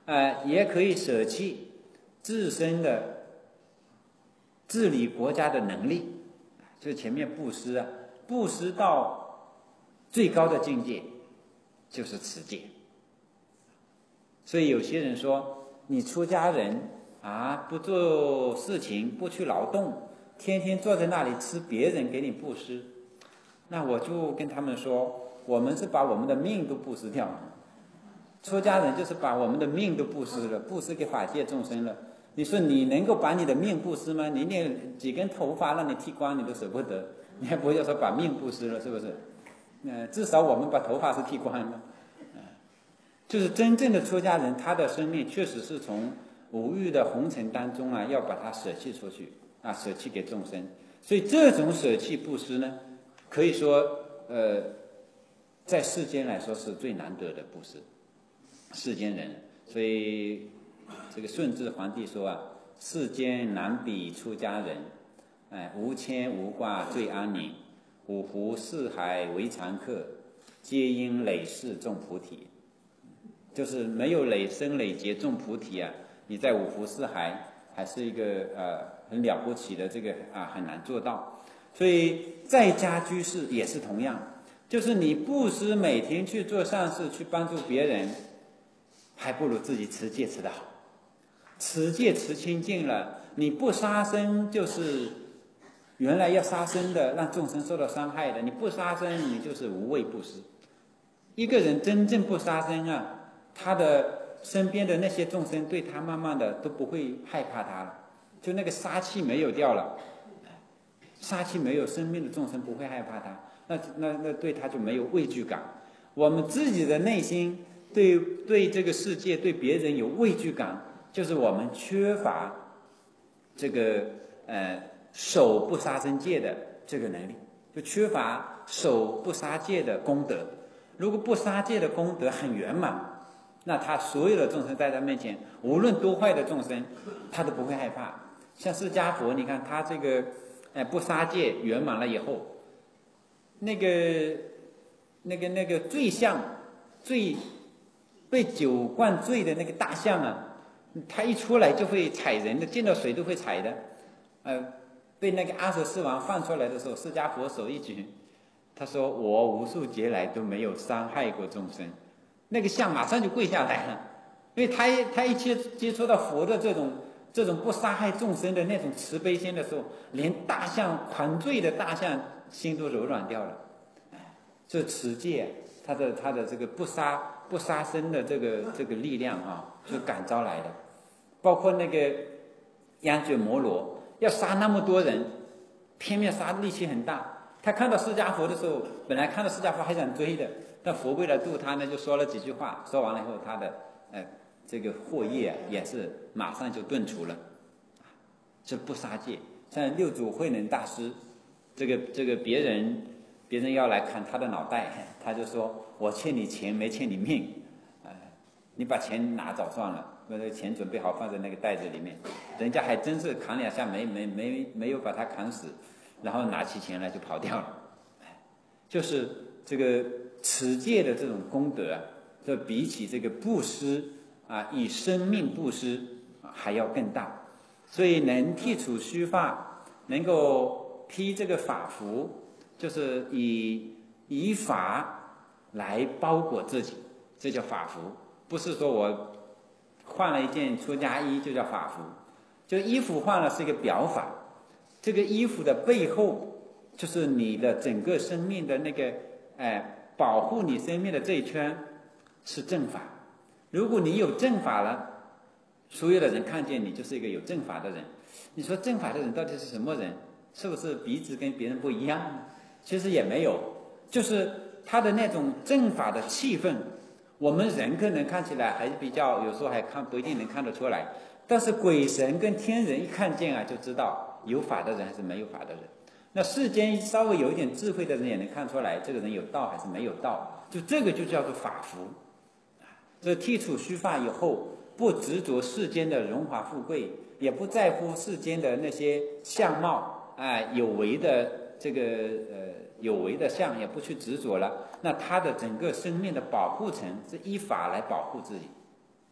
呃，也可以舍弃自身的治理国家的能力。就前面布施啊，布施到最高的境界就是持戒。所以有些人说，你出家人啊，不做事情，不去劳动，天天坐在那里吃别人给你布施，那我就跟他们说，我们是把我们的命都布施掉了。出家人就是把我们的命都布施了，布施给法界众生了。你说你能够把你的命布施吗？你连几根头发让你剃光你都舍不得，你还不要说把命布施了，是不是？呃，至少我们把头发是剃光了。呃，就是真正的出家人，他的生命确实是从五欲的红尘当中啊，要把它舍弃出去啊，舍弃给众生。所以这种舍弃布施呢，可以说呃，在世间来说是最难得的布施。世间人，所以这个顺治皇帝说啊，世间难比出家人，哎，无牵无挂最安宁，五湖四海为常客，皆因累世种菩提。就是没有累生累劫种菩提啊，你在五湖四海还是一个呃很了不起的这个啊，很难做到。所以在家居士也是同样，就是你布施每天去做善事，去帮助别人，还不如自己持戒持得好。持戒持清净了，你不杀生就是原来要杀生的，让众生受到伤害的，你不杀生，你就是无畏布施。一个人真正不杀生啊，他的身边的那些众生对他慢慢的都不会害怕他了，就那个杀气没有掉了，杀气没有，生命的众生不会害怕他，那那那对他就没有畏惧感。我们自己的内心对对这个世界对别人有畏惧感，就是我们缺乏这个呃守不杀生戒的这个能力，就缺乏守不杀戒的功德。如果不杀戒的功德很圆满，那他所有的众生在他面前，无论多坏的众生，他都不会害怕。像释迦佛，你看他这个呃不杀戒圆满了以后，那个那个那个醉象，醉被酒灌醉的那个大象啊，他一出来就会踩人的，见到水都会踩的。呃，被那个阿阇世王放出来的时候，释迦佛手一举，他说：“我无数劫来都没有伤害过众生。”那个象马上就跪下来了，因为他他一接接触到佛的这种这种不杀害众生的那种慈悲心的时候，连大象狂醉的大象心都柔软掉了。这持戒，他的他的这个不杀不杀生的这个这个力量啊，是感召来的。包括那个央觉摩罗要杀那么多人，偏偏杀力气很大。他看到释迦佛的时候，本来看到释迦佛还想追的，但佛为了度他呢，就说了几句话，说完了以后，他的呃这个祸业也是马上就顿除了。这不杀戒。像六祖慧能大师，这个这个别人别人要来砍他的脑袋，他就说：“我欠你钱，没欠你命，呃，你把钱拿走算了。”那个钱准备好放在那个袋子里面，人家还真是砍两下没没没没有把他砍死，然后拿起钱来就跑掉了。就是这个持戒的这种功德啊，这比起这个布施啊，以生命布施还要更大。所以能剃除须发，能够披这个法服，就是以以法来包裹自己，这叫法服。不是说我换了一件出家衣就叫法服，就衣服换了是一个表法，这个衣服的背后就是你的整个生命的那个哎，保护你生命的这一圈是正法。如果你有正法了，所有的人看见你就是一个有正法的人。你说正法的人到底是什么人？是不是鼻子跟别人不一样？其实也没有，就是他的那种正法的气氛，我们人可能看起来还比较，有时候还看不一定能看得出来，但是鬼神跟天人一看见啊，就知道有法的人还是没有法的人。那世间稍微有一点智慧的人也能看出来，这个人有道还是没有道，就这个就叫做法服。这剃除须发以后，不执着世间的荣华富贵，也不在乎世间的那些相貌，哎，有为的这个呃有为的相，也不去执着了。那他的整个生命的保护层是依法来保护自己，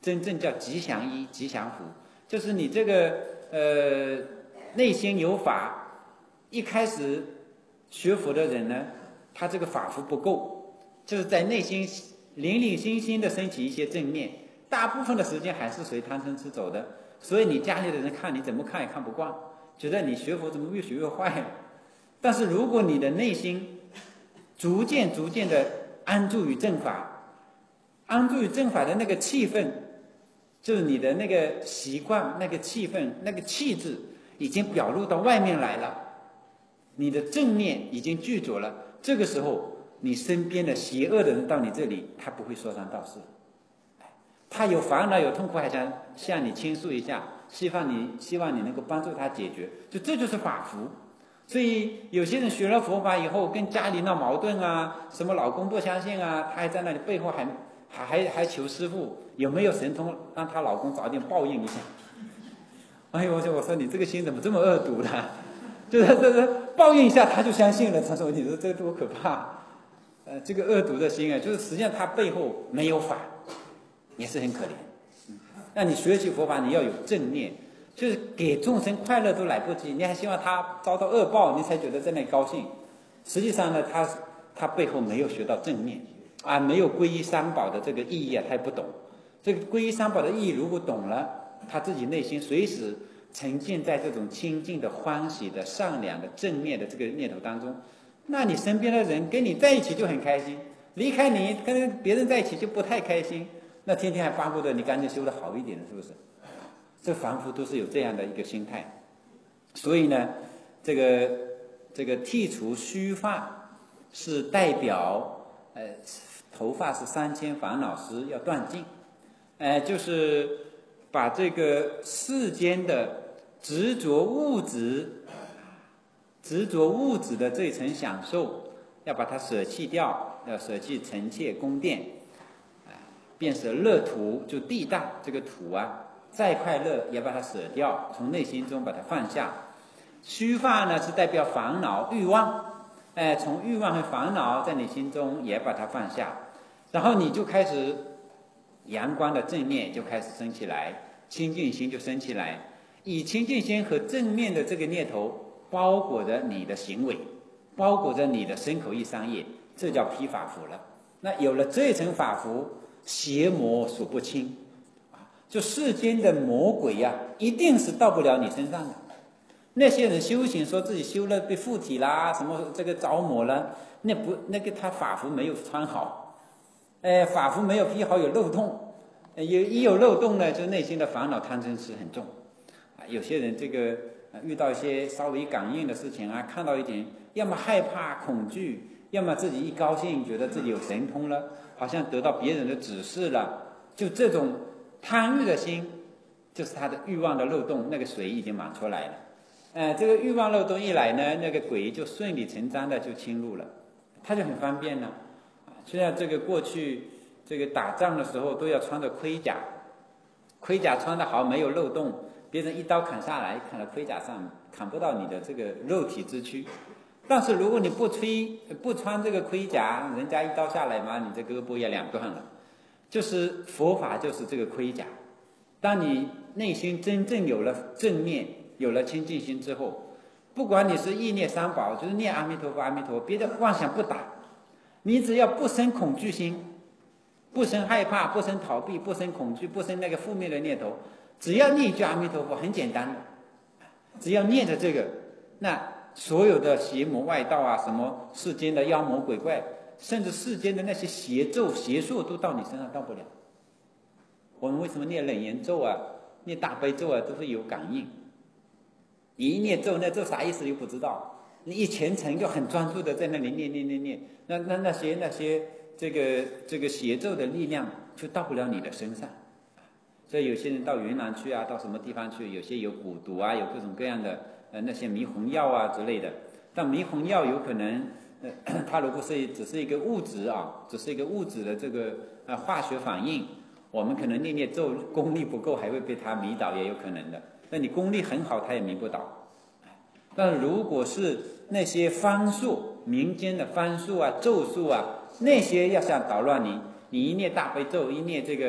真正叫吉祥衣、吉祥符，就是你这个呃内心有法，一开始学佛的人呢，他这个法符不够，就是在内心零零星星的升起一些正面，大部分的时间还是随贪嗔痴走的，所以你家里的人看你怎么看也看不惯，觉得你学佛怎么越学越坏了。但是如果你的内心逐渐逐渐的安住于正法，安住于正法的那个气氛，就是你的那个习惯、那个气氛、那个气质已经表露到外面来了，你的正念已经具足了。这个时候，你身边的邪恶的人到你这里，他不会说三道四，他有烦恼有痛苦，还想向你倾诉一下，希望你希望你能够帮助他解决，就这就是法符。所以有些人学了佛法以后，跟家里闹矛盾啊，什么老公不相信啊，他还在那里背后还还还还求师父有没有神通，让她老公早点报应一下。哎呦，我说我说你这个心怎么这么恶毒呢？就是这个报应一下他就相信了。他说你说这多可怕！呃，这个恶毒的心啊，就是实际上他背后没有法，也是很可怜。嗯，那你学习佛法，你要有正念。就是给众生快乐都来不及，你还希望他遭到恶报，你才觉得在那里高兴。实际上呢，他他背后没有学到正面啊，没有皈依三宝的这个意义啊，他也不懂。这个皈依三宝的意义如果懂了，他自己内心随时沉浸在这种清净的、欢喜的、善良的、正面的这个念头当中，那你身边的人跟你在一起就很开心，离开你跟别人在一起就不太开心，那天天还巴不得你赶紧修得好一点，是不是？这凡夫都是有这样的一个心态，所以呢，这个这个剃除须发是代表呃头发是三千烦恼丝要断尽，呃就是把这个世间的执着物质、执着物质的这层享受，要把它舍弃掉，要舍弃尘切宫殿，变成乐土，就地大这个土啊。再快乐也把它舍掉，从内心中把它放下。须发呢是代表烦恼欲望，哎，从欲望和烦恼在你心中也把它放下，然后你就开始阳光的正面就开始升起来，清净心就升起来，以清净心和正面的这个念头包裹着你的行为，包裹着你的身口意三业，这叫披法符了。那有了这层法符，邪魔数不清。就世间的魔鬼呀、啊，一定是到不了你身上的。那些人修行说自己修了被附体啦，什么这个着魔了，那不那个他法符没有穿好，哎，法符没有披好，有漏洞，有一有漏洞呢，就内心的烦恼贪嗔痴很重。啊，有些人这个遇到一些稍微感应的事情啊，看到一点，要么害怕恐惧，要么自己一高兴觉得自己有神通了，好像得到别人的指示了，就这种。贪欲的心就是他的欲望的漏洞，那个水已经满出来了，呃，这个欲望漏洞一来呢，那个鬼就顺理成章的就侵入了，他就很方便了。虽然这个过去这个打仗的时候都要穿着盔甲，盔甲穿得好没有漏洞，别人一刀砍下来，砍到盔甲上砍不到你的这个肉体之躯。但是如果你不吹不穿这个盔甲，人家一刀下来嘛，你这胳膊也两断了。就是佛法就是这个盔甲，当你内心真正有了正念，有了清净心之后，不管你是意念三宝，就是念阿弥陀佛阿弥陀佛，别的妄想不打，你只要不生恐惧心，不生害怕，不生逃避，不生恐惧，不生那个负面的念头，只要念一句阿弥陀佛，很简单的，只要念着这个，那所有的邪魔外道啊，什么世间的妖魔鬼怪，甚至世间的那些邪咒邪术都到你身上到不了。我们为什么念楞严咒啊，念大悲咒啊，都是有感应。你一念咒，那咒啥意思又不知道，你一虔诚就很专注的在那里念念念念，那那那些那些这个这个邪咒的力量就到不了你的身上。所以有些人到云南去啊，到什么地方去，有些有蛊毒啊，有各种各样的呃那些迷魂药啊之类的。但迷魂药有可能呃它如果是只是一个物质啊，只是一个物质的这个呃化学反应，我们可能念念咒功力不够，还会被它迷倒，也有可能的。那你功力很好，它也迷不倒。但如果是那些方术，民间的方术啊、咒术啊，那些要想捣乱你，你一念大悲咒，一念这个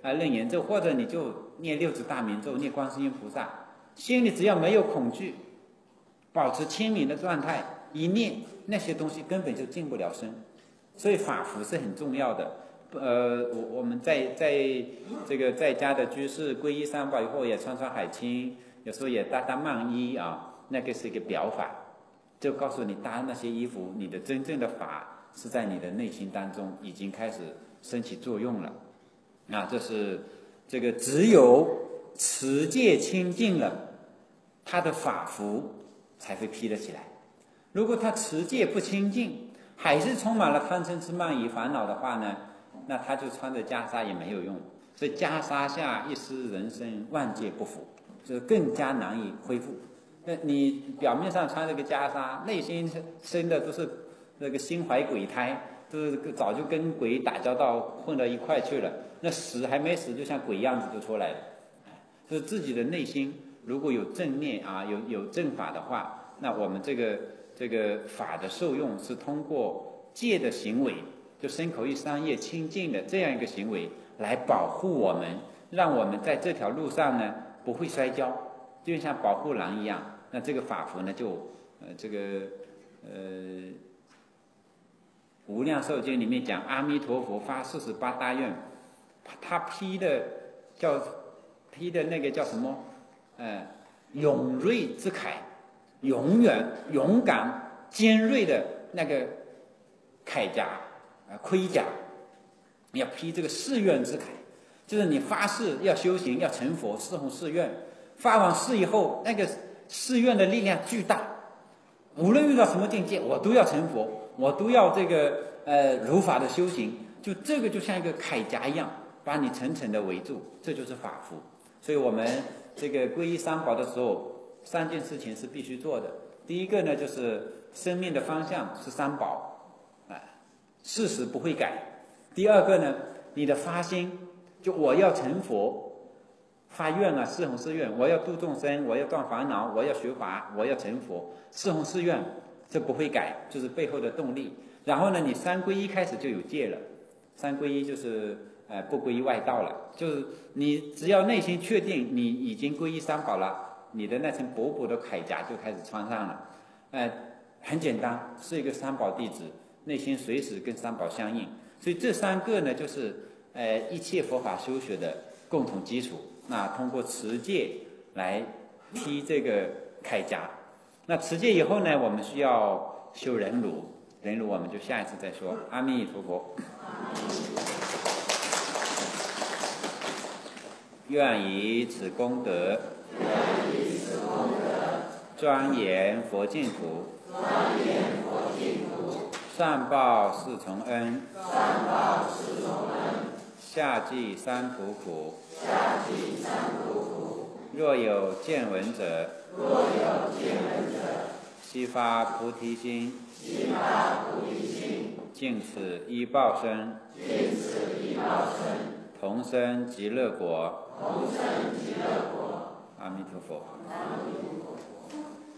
啊楞严咒，或者你就念六字大明咒，念观世音菩萨，心里只要没有恐惧，保持清明的状态，一念那些东西根本就进不了身。所以法服是很重要的。呃，我我们在在这个在家的居士皈依三宝以后，也穿穿海青，有时候也搭搭曼衣啊，那个是一个表法，就告诉你搭那些衣服，你的真正的法是在你的内心当中已经开始升起作用了。啊，这是这个只有持戒清净了，他的法服才会披得起来。如果他持戒不清净，还是充满了贪嗔痴慢疑烦恼的话呢，那他就穿着袈裟也没有用。所以袈裟下一失人生，万劫不复，就是更加难以恢复。那你表面上穿这个袈裟，内心生的都是那个心怀鬼胎，都是早就跟鬼打交道混到一块去了，那死还没死就像鬼样子就出来了。就是自己的内心如果有正念啊，有有正法的话，那我们这个这个法的受用是通过戒的行为，就身口意三业清净的这样一个行为来保护我们，让我们在这条路上呢不会摔跤，就像保护狼一样。那这个法服呢就呃这个呃无量寿经里面讲阿弥陀佛发四十八大愿，他披的叫披的那个叫什么呃勇锐之铠，永远勇敢尖锐的那个铠甲啊、呃、盔甲，要披这个誓愿之铠，就是你发誓要修行要成佛，誓弘誓愿，发完誓以后，那个誓愿的力量巨大，无论遇到什么境界，我都要成佛，我都要这个呃如法的修行，就这个就像一个铠甲一样，把你层层的围住，这就是法服。所以我们这个皈依三宝的时候，三件事情是必须做的。第一个呢，就是生命的方向是三宝，啊，事实不会改。第二个呢，你的发心，就我要成佛，发愿啊，誓弘誓愿，我要度众生，我要断烦恼，我要学法，我要成佛，誓弘誓愿，这不会改，就是背后的动力。然后呢，你三皈依开始就有戒了，三皈依就是呃不皈依外道了，就是你只要内心确定你已经皈依三宝了，你的那层薄薄的铠甲就开始穿上了。呃，很简单，是一个三宝弟子，内心随时跟三宝相应。所以这三个呢，就是呃一切佛法修学的共同基础。那通过持戒来披这个铠甲。那持戒以后呢，我们需要修忍辱，忍辱我们就下一次再说。阿弥陀佛。愿以此功德，庄严佛净土，上报四重恩，下济三途苦。若有见闻者，悉发菩提心，尽此一报身，同生极乐国。阿弥陀佛。